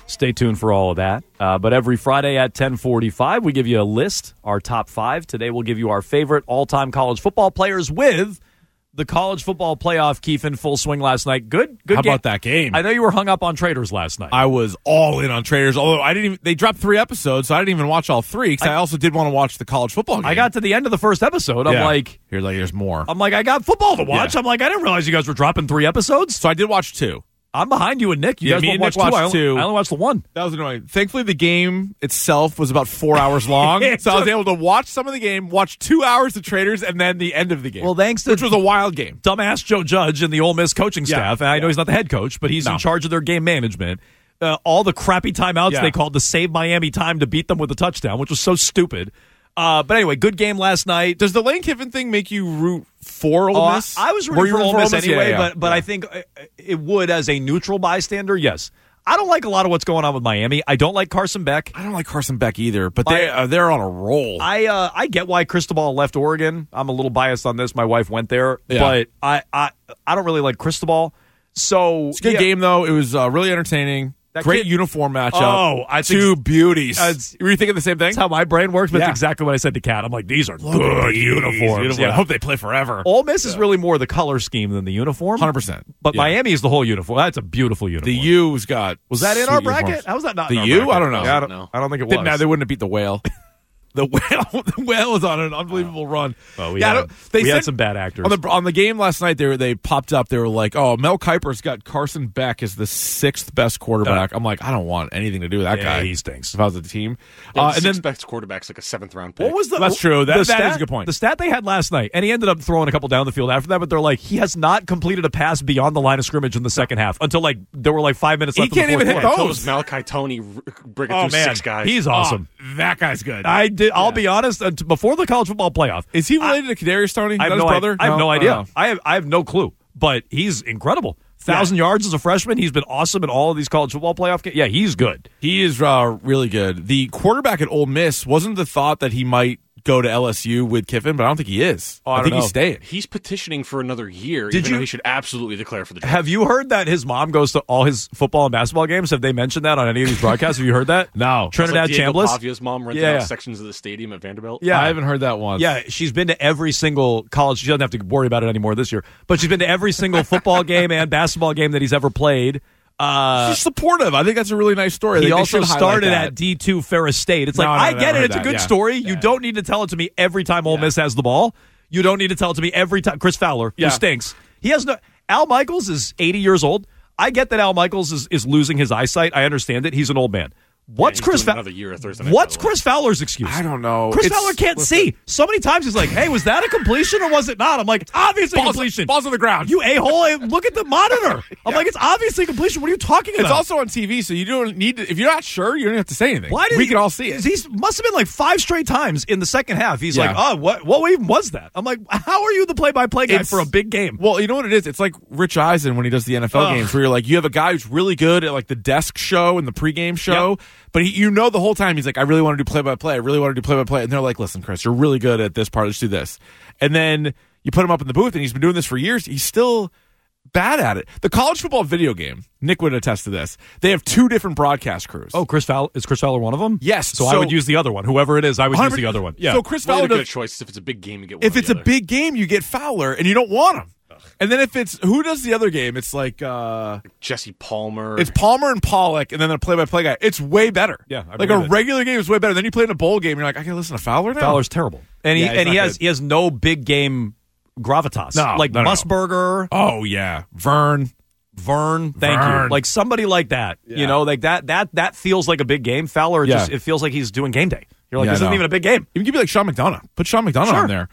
Stay tuned for all of that. But every Friday at 10:45, we give you a list, our top 5. Today we'll give you our favorite all-time college football players with the college football playoff, Keith, in full swing last night. Good How game. about that game? I know you were hung up on Traders last night. I was all in on Traders, although I didn't even, they dropped 3 episodes, so I didn't even watch all 3 because I also did want to watch the college football game. I got to the end of the first episode. I'm like, there's more. I got football to watch. Yeah. I'm like, I didn't realize you guys were dropping 3 episodes. So I did watch 2. I'm behind you and Nick. You guys me and both Nick watched 2. watched 2. I only watched the 1. That was annoying. Thankfully, the game itself was about 4 hours long, so I was able to watch some of the game, watch 2 hours of Traders, and then the end of the game. Well, thanks to which was a wild game. Dumbass Joe Judge and the Ole Miss coaching staff. And I know he's not the head coach, but he's in charge of their game management. All the crappy timeouts they called to save Miami time to beat them with a touchdown, which was so stupid. But anyway, good game last night. Does the Lane Kiffin thing make you root for Ole Miss? I was rooting for Ole Miss anyway, but Yeah. I think it would as a neutral bystander, yes. I don't like a lot of what's going on with Miami. I don't like Carson Beck. I don't like Carson Beck either, but they're on a roll. I get why Cristobal left Oregon. I'm a little biased on this. My wife went there, but I don't really like Cristobal. So it's a good game though. It was really entertaining. Great uniform matchup. Oh, I think 2 beauties. Were you thinking the same thing? That's how my brain works, but it's exactly what I said to Kat. I'm like, these are good uniforms. I hope they play forever. Ole Miss is really more the color scheme than the uniform. 100%. But Miami is the whole uniform. That's a beautiful uniform. The U's got Was that in sweet our bracket? uniforms. How was that not The in our U? bracket? I don't know. Yeah, I don't think it was. Didn't matter. They wouldn't have beat the Whale. The whale was on an unbelievable run. Well, we had some bad actors. On the game last night, they popped up. They were like, oh, Mel Kiper's got Carson Beck as the 6th best quarterback. I'm like, I don't want anything to do with that guy. He stinks. If I was the team. And then best quarterback's like a 7th-round pick. What was That's true. That is a good point. The stat they had last night, and he ended up throwing a couple down the field after that, but they're like, he has not completed a pass beyond the line of scrimmage in the second half until there were 5 minutes left. He can't even hit Until it those. was Malachi Tony breaking through 6 guys. He's awesome. That guy's good. I'll be honest. Before the college football playoff, is he related to Kadarius Toney? I have his brother? I have no idea. Oh. I have no clue. But he's incredible. 1,000 yards as a freshman. He's been awesome in all of these college football playoff games. Yeah, he's good. He is really good. The quarterback at Ole Miss wasn't the thought that he might go to LSU with Kiffin, but I don't think he is. I think he's staying. He's petitioning for another year, though he should absolutely declare for the draft. Have you heard that his mom goes to all his football and basketball games? Have they mentioned that on any of these broadcasts? Have you heard that? No. Trinidad like Diego Chambliss? Pavia's mom rented out sections of the stadium at Vanderbilt. Yeah. I haven't heard that once. Yeah, she's been to every single college. She doesn't have to worry about it anymore this year. But she's been to every single football game and basketball game that he's ever played. She's supportive. I think that's a really nice story. He also started at D2 Ferris State. It's I get it. It's a good story. You don't need to tell it to me every time Ole Miss has the ball. You don't need to tell it to me every time. Chris Fowler, who stinks. He has no. Al Michaels is 80 years old. I get that Al Michaels is losing his eyesight. I understand it. He's an old man. What's Chris another year of Thursday night, What's Chris Fowler's excuse? I don't know. Chris Fowler can't see. So many times he's like, "Hey, was that a completion or was it not?" I'm like, "It's obviously completion." Balls on the ground. You a-hole. Look at the monitor. I'm like, "It's obviously completion." What are you talking about? It's also on TV, so you don't need to. If you're not sure, you don't have to say anything. We can all see it. He must have been like 5 straight times in the second half. He's like, "Oh, what even was that?" I'm like, "How are you the play-by-play guy for a big game?" Well, you know what it is? It's like Rich Eisen when he does the NFL games, where you're like, you have a guy who's really good at like the desk show and the pregame show, but the whole time he's like, I really want to do play-by-play. I really want to do play-by-play. And they're like, listen, Chris, you're really good at this part. Let's do this. And then you put him up in the booth, and he's been doing this for years. He's still bad at it. The college football video game, Nick would attest to this. They have 2 different broadcast crews. Oh, is Chris Fowler one of them? Yes. So I would use the other one. Whoever it is, I would use the other one. Yeah. So Chris Fowler does a choice. If it's a big game, you get one. If it's a big game, you get Fowler, and you don't want him. And then if it's who does the other game, it's like Jesse Palmer. It's Palmer and Pollock, and then a play-by-play guy. It's way better. Yeah, like a regular game is way better. Then you play in a bowl game, and you're like, I can listen to Fowler now. Fowler's terrible, and he has no big game gravitas. No, like Musburger. Oh yeah, Vern. Thank you. Like somebody like that. Yeah. You know, like that feels like a big game. Fowler it feels like he's doing game day. You're like, this isn't even a big game. Even give me like Sean McDonough. Put Sean McDonough on there.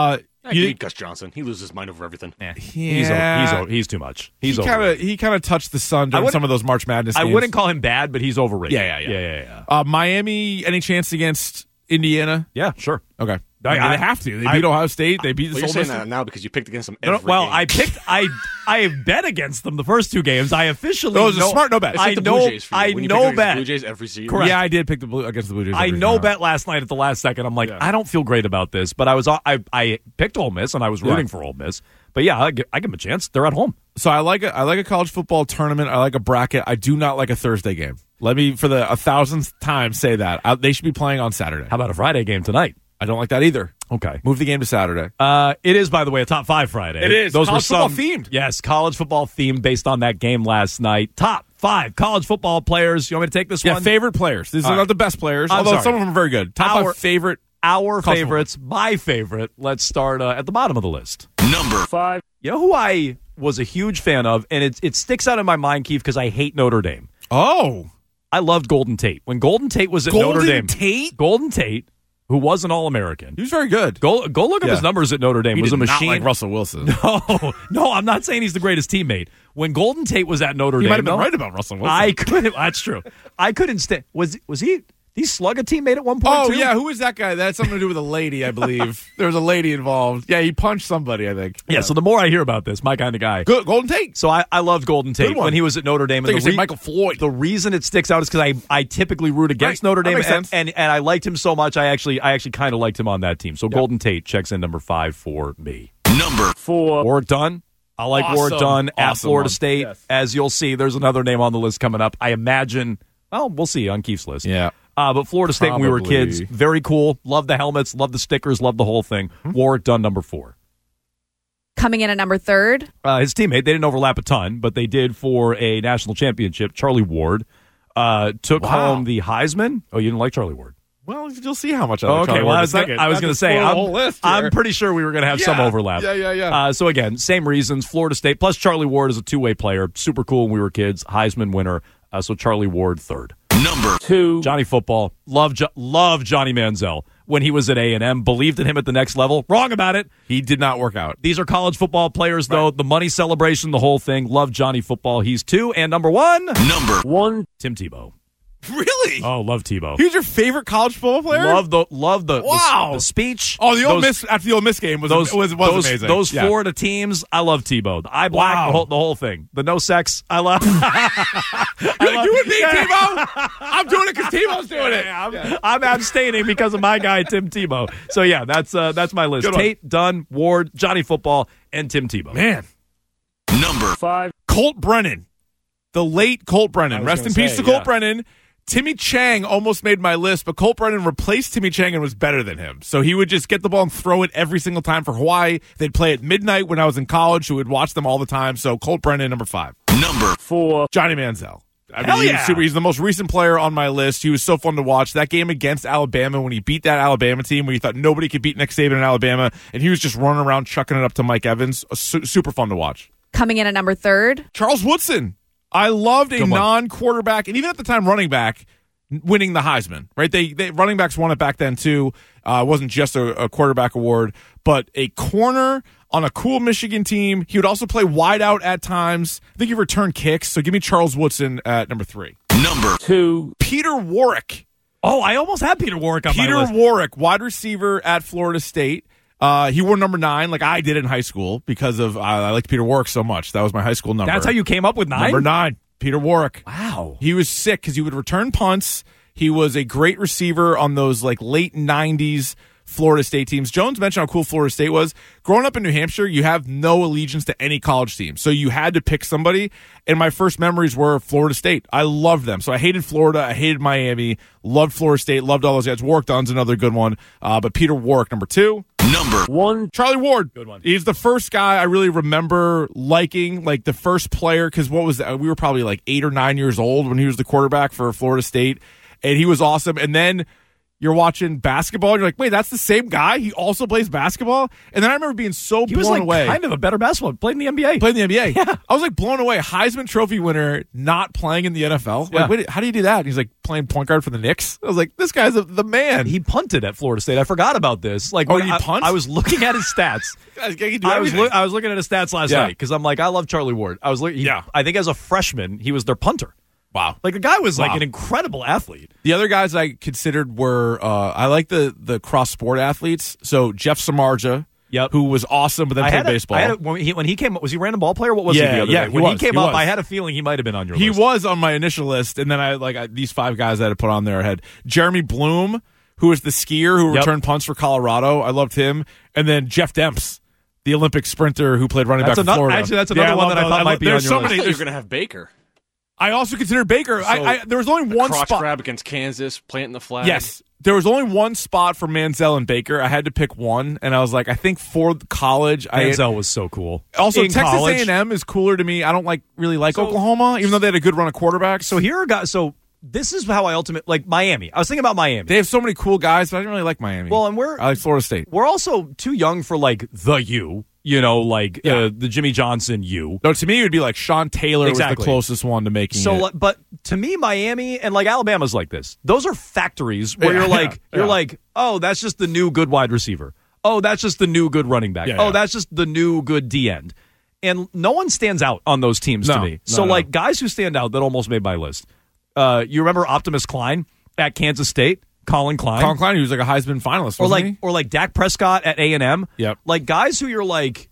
You need Gus Johnson. He loses his mind over everything. He's too much. He kind of touched the sun during some of those March Madness games. I wouldn't call him bad, but he's overrated. Yeah. Miami, any chance against Indiana? Yeah, sure. Okay. They have to. They beat Ohio State. They beat the You're saying that now because you picked against them every game. I have bet against them the first 2 games. I officially it was a smart no bet. It's like the Blue Jays for you. When you pick against the Blue Jays every season. Correct. Yeah, I did pick against the Blue Jays. I bet last night at the last second. I'm like, I don't feel great about this, but I picked Ole Miss and I was rooting for Ole Miss. But yeah, I give them a chance. They're at home. So I like a college football tournament. I like a bracket. I do not like a Thursday game. Let me, for the 1,000th time, say that. They should be playing on Saturday. How about a Friday game tonight? I don't like that either. Okay. Move the game to Saturday. It is, by the way, a top 5 Friday. It is. Those college were football themed. Yes, college football themed based on that game last night. Top 5 college football players. You want me to take this one? Yeah, favorite players. These are not the best players, I'm although sorry. some of them are very good. Top 5 favorite. Our favorites, my favorite. Let's start at the bottom of the list. Number 5. You know who I was a huge fan of, and it sticks out in my mind, Keith, because I hate Notre Dame. Oh. I loved Golden Tate. When Golden Tate was at Notre Dame. Golden Tate, who was an All-American. He was very good. Go look up his numbers at Notre Dame. He was did a machine. Not like Russell Wilson. No, I'm not saying he's the greatest teammate. When Golden Tate was at Notre Dame, you might have been right about Russell Wilson. That's true. I couldn't stand. Was he? Did he slug a teammate at one point? Oh, too? yeah. Who was that guy? That had something to do with a lady, I believe. There was a lady involved. Yeah, he punched somebody, I think. Yeah, so the more I hear about this, my kind of guy. Good. Golden Tate. So I loved Golden Tate when he was at Notre Dame. And Michael Floyd. The reason it sticks out is because I typically root against Notre Dame, and I liked him so much. I actually kind of liked him on that team. So Golden Tate checks in number 5 for me. Number 4. Warrick Dunn. I like Warrick Dunn at Florida State. Yes. As you'll see, there's another name on the list coming up. I imagine, well, we'll see on Keith's list. Yeah. But Florida State when we were kids, very cool. Loved the helmets, loved the stickers, loved the whole thing. Warrick Dunn, number 4. Coming in at number 3. His teammate, they didn't overlap a ton, but they did for a national championship. Charlie Ward took home the Heisman. Oh, you didn't like Charlie Ward? Well, you'll see how much I like Charlie Ward. I was going to say, I'm pretty sure we were going to have some overlap. Yeah. So again, same reasons. Florida State, plus Charlie Ward is a two-way player. Super cool when we were kids. Heisman winner. So Charlie Ward, 3rd. Number 2. Johnny Football. Love Johnny Manziel when he was at A&M. Believed in him at the next level. Wrong about it. He did not work out. These are college football players, though. The money celebration, the whole thing. Love Johnny Football. He's 2. And number 1. Number 1. Tim Tebow. Really? Oh, love Tebow. He was your favorite college football player? Love the speech. Oh, the Ole Miss after the Ole Miss game was amazing. Those Florida teams, I love Tebow. The eye black, the whole thing. The no sex, I love. You and me, Tebow. I'm doing it because Tebow's doing it. I'm abstaining because of my guy Tim Tebow. So yeah, that's my list. Tate, Dunn, Ward, Johnny Football, and Tim Tebow. Man. Number 5. Colt Brennan. The late Colt Brennan. Rest in peace to Colt Brennan. Timmy Chang almost made my list, but Colt Brennan replaced Timmy Chang and was better than him. So he would just get the ball and throw it every single time for Hawaii. They'd play at midnight when I was in college, who would watch them all the time. So Colt Brennan, number 5. Number 4. Johnny Manziel. He's the most recent player on my list. He was so fun to watch. That game against Alabama, when he beat that Alabama team, where you thought nobody could beat Nick Saban in Alabama, and he was just running around chucking it up to Mike Evans. Super fun to watch. Coming in at number 3. Charles Woodson. I loved a non-quarterback, and even at the time running back, winning the Heisman, right? They running backs won it back then too. It wasn't just a quarterback award, but a corner on a cool Michigan team. He would also play wide out at times. I think he returned kicks. So give me Charles Woodson at number 3. Number 2. Peter Warrick. Oh, I almost had Peter Warrick on my list. Peter Warrick, wide receiver at Florida State. He wore number 9 like I did in high school because of I liked Peter Warrick so much. That was my high school number. That's how you came up with 9? Number 9. Peter Warrick. Wow. He was sick because he would return punts. He was a great receiver on those like late 90s Florida State teams. Jones mentioned how cool Florida State was. Growing up in New Hampshire, you have no allegiance to any college team. So you had to pick somebody. And my first memories were Florida State. I loved them. So I hated Florida. I hated Miami. Loved Florida State. Loved all those guys. Warrick Dunn's another good one. But Peter Warrick, number 2. Number 1. Charlie Ward. Good one. He's the first guy I really remember liking, like the first player, because what was that? We were probably like 8 or 9 years old when he was the quarterback for Florida State, and he was awesome. And then you're watching basketball, and you're like, wait, that's the same guy? He also plays basketball? And then I remember being so blown away. Kind of a better basketball. Played in the NBA. Yeah. I was like blown away. Heisman Trophy winner not playing in the NFL. Like, wait, how do you do that? And he's like playing point guard for the Knicks. I was like, this guy's the man. He punted at Florida State. I forgot about this. Like, he punt? I was looking at his stats. I was looking at his stats last night because I'm like, I love Charlie Ward. I was looking. I think as a freshman, he was their punter. Wow. Like, the guy was like an incredible athlete. The other guys I considered were, I like the cross-sport athletes. So Jeff Samardzija, who was awesome, but then played baseball. When he came up, was he a random ball player? What was he the other day? When he came up, I had a feeling he might have been on your list. He was on my initial list, and then these 5 guys I had to put on there. I had Jeremy Bloom, who was the skier who returned punts for Colorado. I loved him. And then Jeff Demps, the Olympic sprinter who played running back for Florida. Actually, that's another one that I thought might be on your list. You're going to have Baker. I also considered Baker. So, there was only one crotch spot. grab against Kansas, planting the flag. Yes. There was only one spot for Manziel and Baker. I had to pick one, and I was like, I think for college, Manziel was so cool. Also, in Texas college, A&M is cooler to me. I don't really like Oklahoma, even though they had a good run of quarterbacks. So here are guys. So this is how I like Miami. I was thinking about Miami. They have so many cool guys, but I didn't really like Miami. Well, and I like Florida State. We're also too young for like the U. The Jimmy Johnson U. No, to me, it would be like Sean Taylor was the closest one to making it. But to me, Miami and like Alabama's like this. Those are factories where you're like, oh, that's just the new good wide receiver. Oh, that's just the new good running back. That's just the new good D end. And no one stands out on those teams to me. Guys who stand out that almost made my list. You remember Optimus Klein at Kansas State? Colin Klein, he was like a Heisman finalist, or like Dak Prescott at A&M. Yep. Like guys who you're like,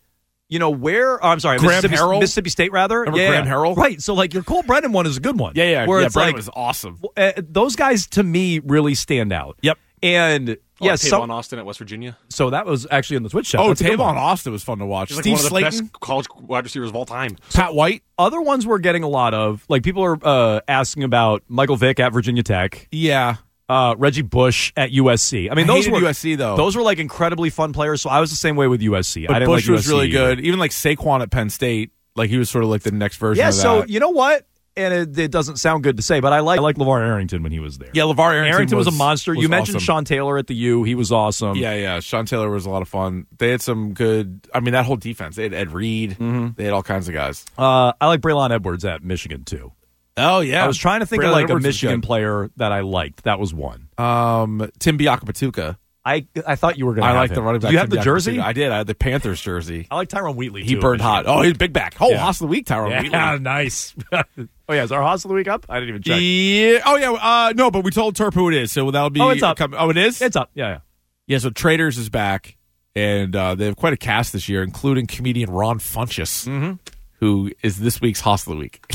Mississippi State rather. Remember Graham Harrell? Right. So like your Cole Brennan one is a good one. Yeah. Where it's Brennan was awesome. Those guys to me really stand out. Yep. And Tavon Austin at West Virginia. So that was actually in the Twitch chat. Oh, Tavon Austin was fun to watch. He's like Steve one of the Slayton, best college wide receivers of all time. Pat White. Other ones we're getting a lot of. Like people are asking about Michael Vick at Virginia Tech. Yeah. Reggie Bush at USC. I mean, those were USC though. Those were like incredibly fun players. So I was the same way with USC. But I didn't Bush like was USC really either. good. Even like Saquon at Penn State, like he was sort of like the next version. Yeah. of that. So you know what? And it doesn't sound good to say, but I like LeVar Arrington when he was there. Yeah, LeVar Arrington was a monster. You mentioned awesome. Sean Taylor at the U. He was awesome. Yeah. Sean Taylor was a lot of fun. They had some good. I mean, that whole defense. They had Ed Reed. Mm-hmm. They had all kinds of guys. I like Braylon Edwards at Michigan too. Oh yeah, I was trying to think Braylon of like Edwards a Michigan player that I liked. That was one. Tim Biakabatuka. I thought you were going to. I like the running back. You have the jersey? I did. I had the Panthers jersey. I like Tyrone Wheatley. He too, burned hot. Oh, he's big back. Hoss of the week, Tyrone Wheatley. Yeah, nice. Oh yeah, is our Hoss of the week up? I didn't even check. Yeah. Oh yeah. No, but we told Terp who it is, so that'll be. Oh, it's up. It is. It's up. Yeah. Yeah. So Traders is back, and they have quite a cast this year, including comedian Ron Funches, who is this week's Hoss of the week.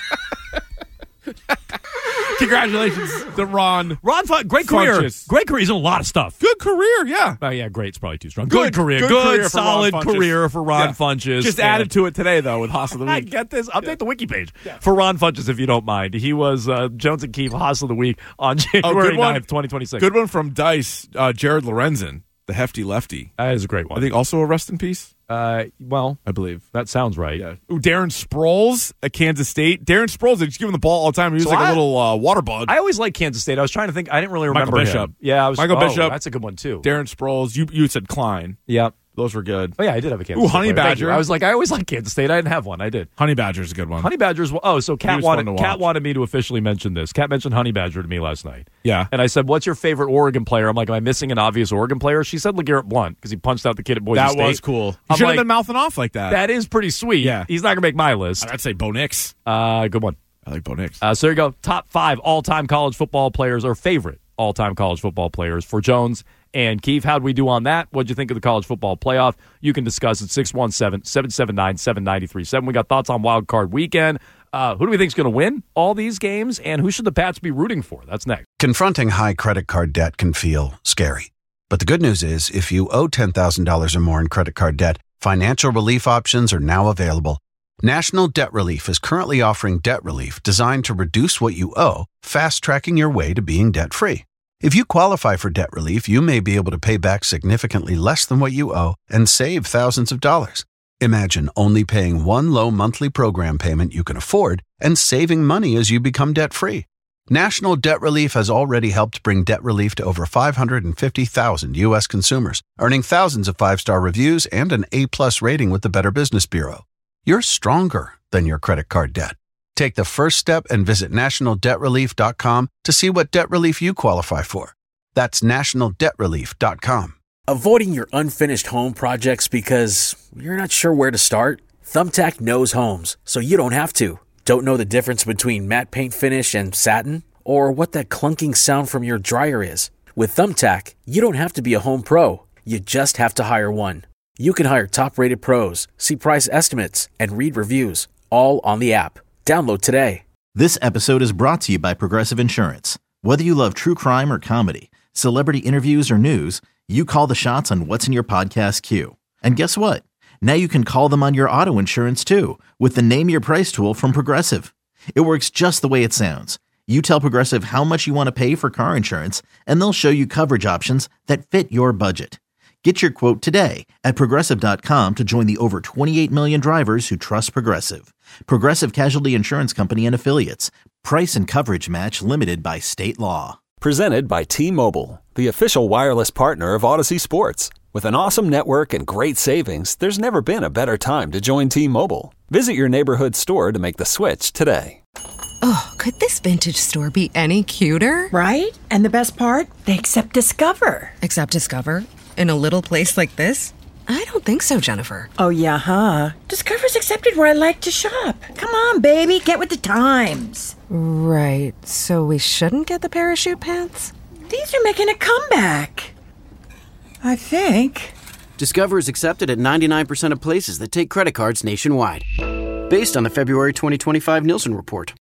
Congratulations to Ron. Great career. Funches. Great career. He's in a lot of stuff. Good career, yeah. Oh, yeah, great's probably too strong. Good career. Good Good career for solid Ron Funches. career for Ron Funches. Just added to it today, though, with Hoss of the I Week. get this. Update the wiki page for Ron Funches, if you don't mind. He was Jones and Keefe Hoss of the Week on January 9th, 2026. Good one from Dice, Jared Lorenzen, the hefty lefty. That is a great one. I think also a rest in peace. Well, I believe. that sounds right. Yeah. Ooh, Darren Sproles at Kansas State. Darren Sproles, they just give him the ball all the time. He was like a little water bug. I always liked Kansas State. I was trying to think. I didn't really remember Michael Bishop. him. Yeah, Michael Bishop. That's a good one, too. Darren Sproles. You said Klein. Yeah. Those were good. Oh, yeah, I did have a Kansas Ooh, State Honey player. Thank Badger. you. I was like, I always liked Kansas State. I didn't have one. I did. Honey Badger's a good one. Honey Badger's. Oh, so Kat was fun to watch. wanted me to officially mention this. Kat mentioned Honey Badger to me last night. Yeah. And I said, what's your favorite Oregon player? I'm like, am I missing an obvious Oregon player? She said LeGarrette Blount because he punched out the kid at Boise State. That was cool. I'm You should have like, been mouthing off like that. That is pretty sweet. Yeah. He's not going to make my list. I'd say Bo Nix. Good one. I like Bo Nix. So there you go. Top 5 all-time college football players, or favorite all-time college football players for Jones and Keefe. How'd we do on that? What'd you think of the college football playoff? You can discuss at 617-779-7937. We got thoughts on Wild Card Weekend. Who do we think is going to win all these games, and who should the Pats be rooting for? That's next. Confronting high credit card debt can feel scary. But the good news is, if you owe $10,000 or more in credit card debt, financial relief options are now available. National Debt Relief is currently offering debt relief designed to reduce what you owe, fast-tracking your way to being debt-free. If you qualify for debt relief, you may be able to pay back significantly less than what you owe and save thousands of dollars. Imagine only paying one low monthly program payment you can afford and saving money as you become debt-free. National Debt Relief has already helped bring debt relief to over 550,000 U.S. consumers, earning thousands of 5-star reviews and an A+ rating with the Better Business Bureau. You're stronger than your credit card debt. Take the first step and visit nationaldebtrelief.com to see what debt relief you qualify for. That's nationaldebtrelief.com. Avoiding your unfinished home projects because you're not sure where to start? Thumbtack knows homes, so you don't have to. Don't know the difference between matte paint finish and satin? Or what that clunking sound from your dryer is? With Thumbtack, you don't have to be a home pro. You just have to hire one. You can hire top-rated pros, see price estimates, and read reviews, all on the app. Download today. This episode is brought to you by Progressive Insurance. Whether you love true crime or comedy, celebrity interviews or news, you call the shots on what's in your podcast queue. And guess what? Now you can call them on your auto insurance too with the Name Your Price tool from Progressive. It works just the way it sounds. You tell Progressive how much you want to pay for car insurance, and they'll show you coverage options that fit your budget. Get your quote today at Progressive.com to join the over 28 million drivers who trust Progressive. Progressive Casualty Insurance Company and Affiliates. Price and coverage match limited by state law. Presented by T-Mobile, the official wireless partner of Odyssey Sports. With an awesome network and great savings, there's never been a better time to join T-Mobile. Visit your neighborhood store to make the switch today. Oh, could this vintage store be any cuter? Right? And the best part? They accept Discover. Accept Discover? In a little place like this? I don't think so, Jennifer. Oh, yeah, huh? Discover's accepted where I like to shop. Come on, baby, get with the times. Right, so we shouldn't get the parachute pants? These are making a comeback. I think. Discover is accepted at 99% of places that take credit cards nationwide. Based on the February 2025 Nielsen report.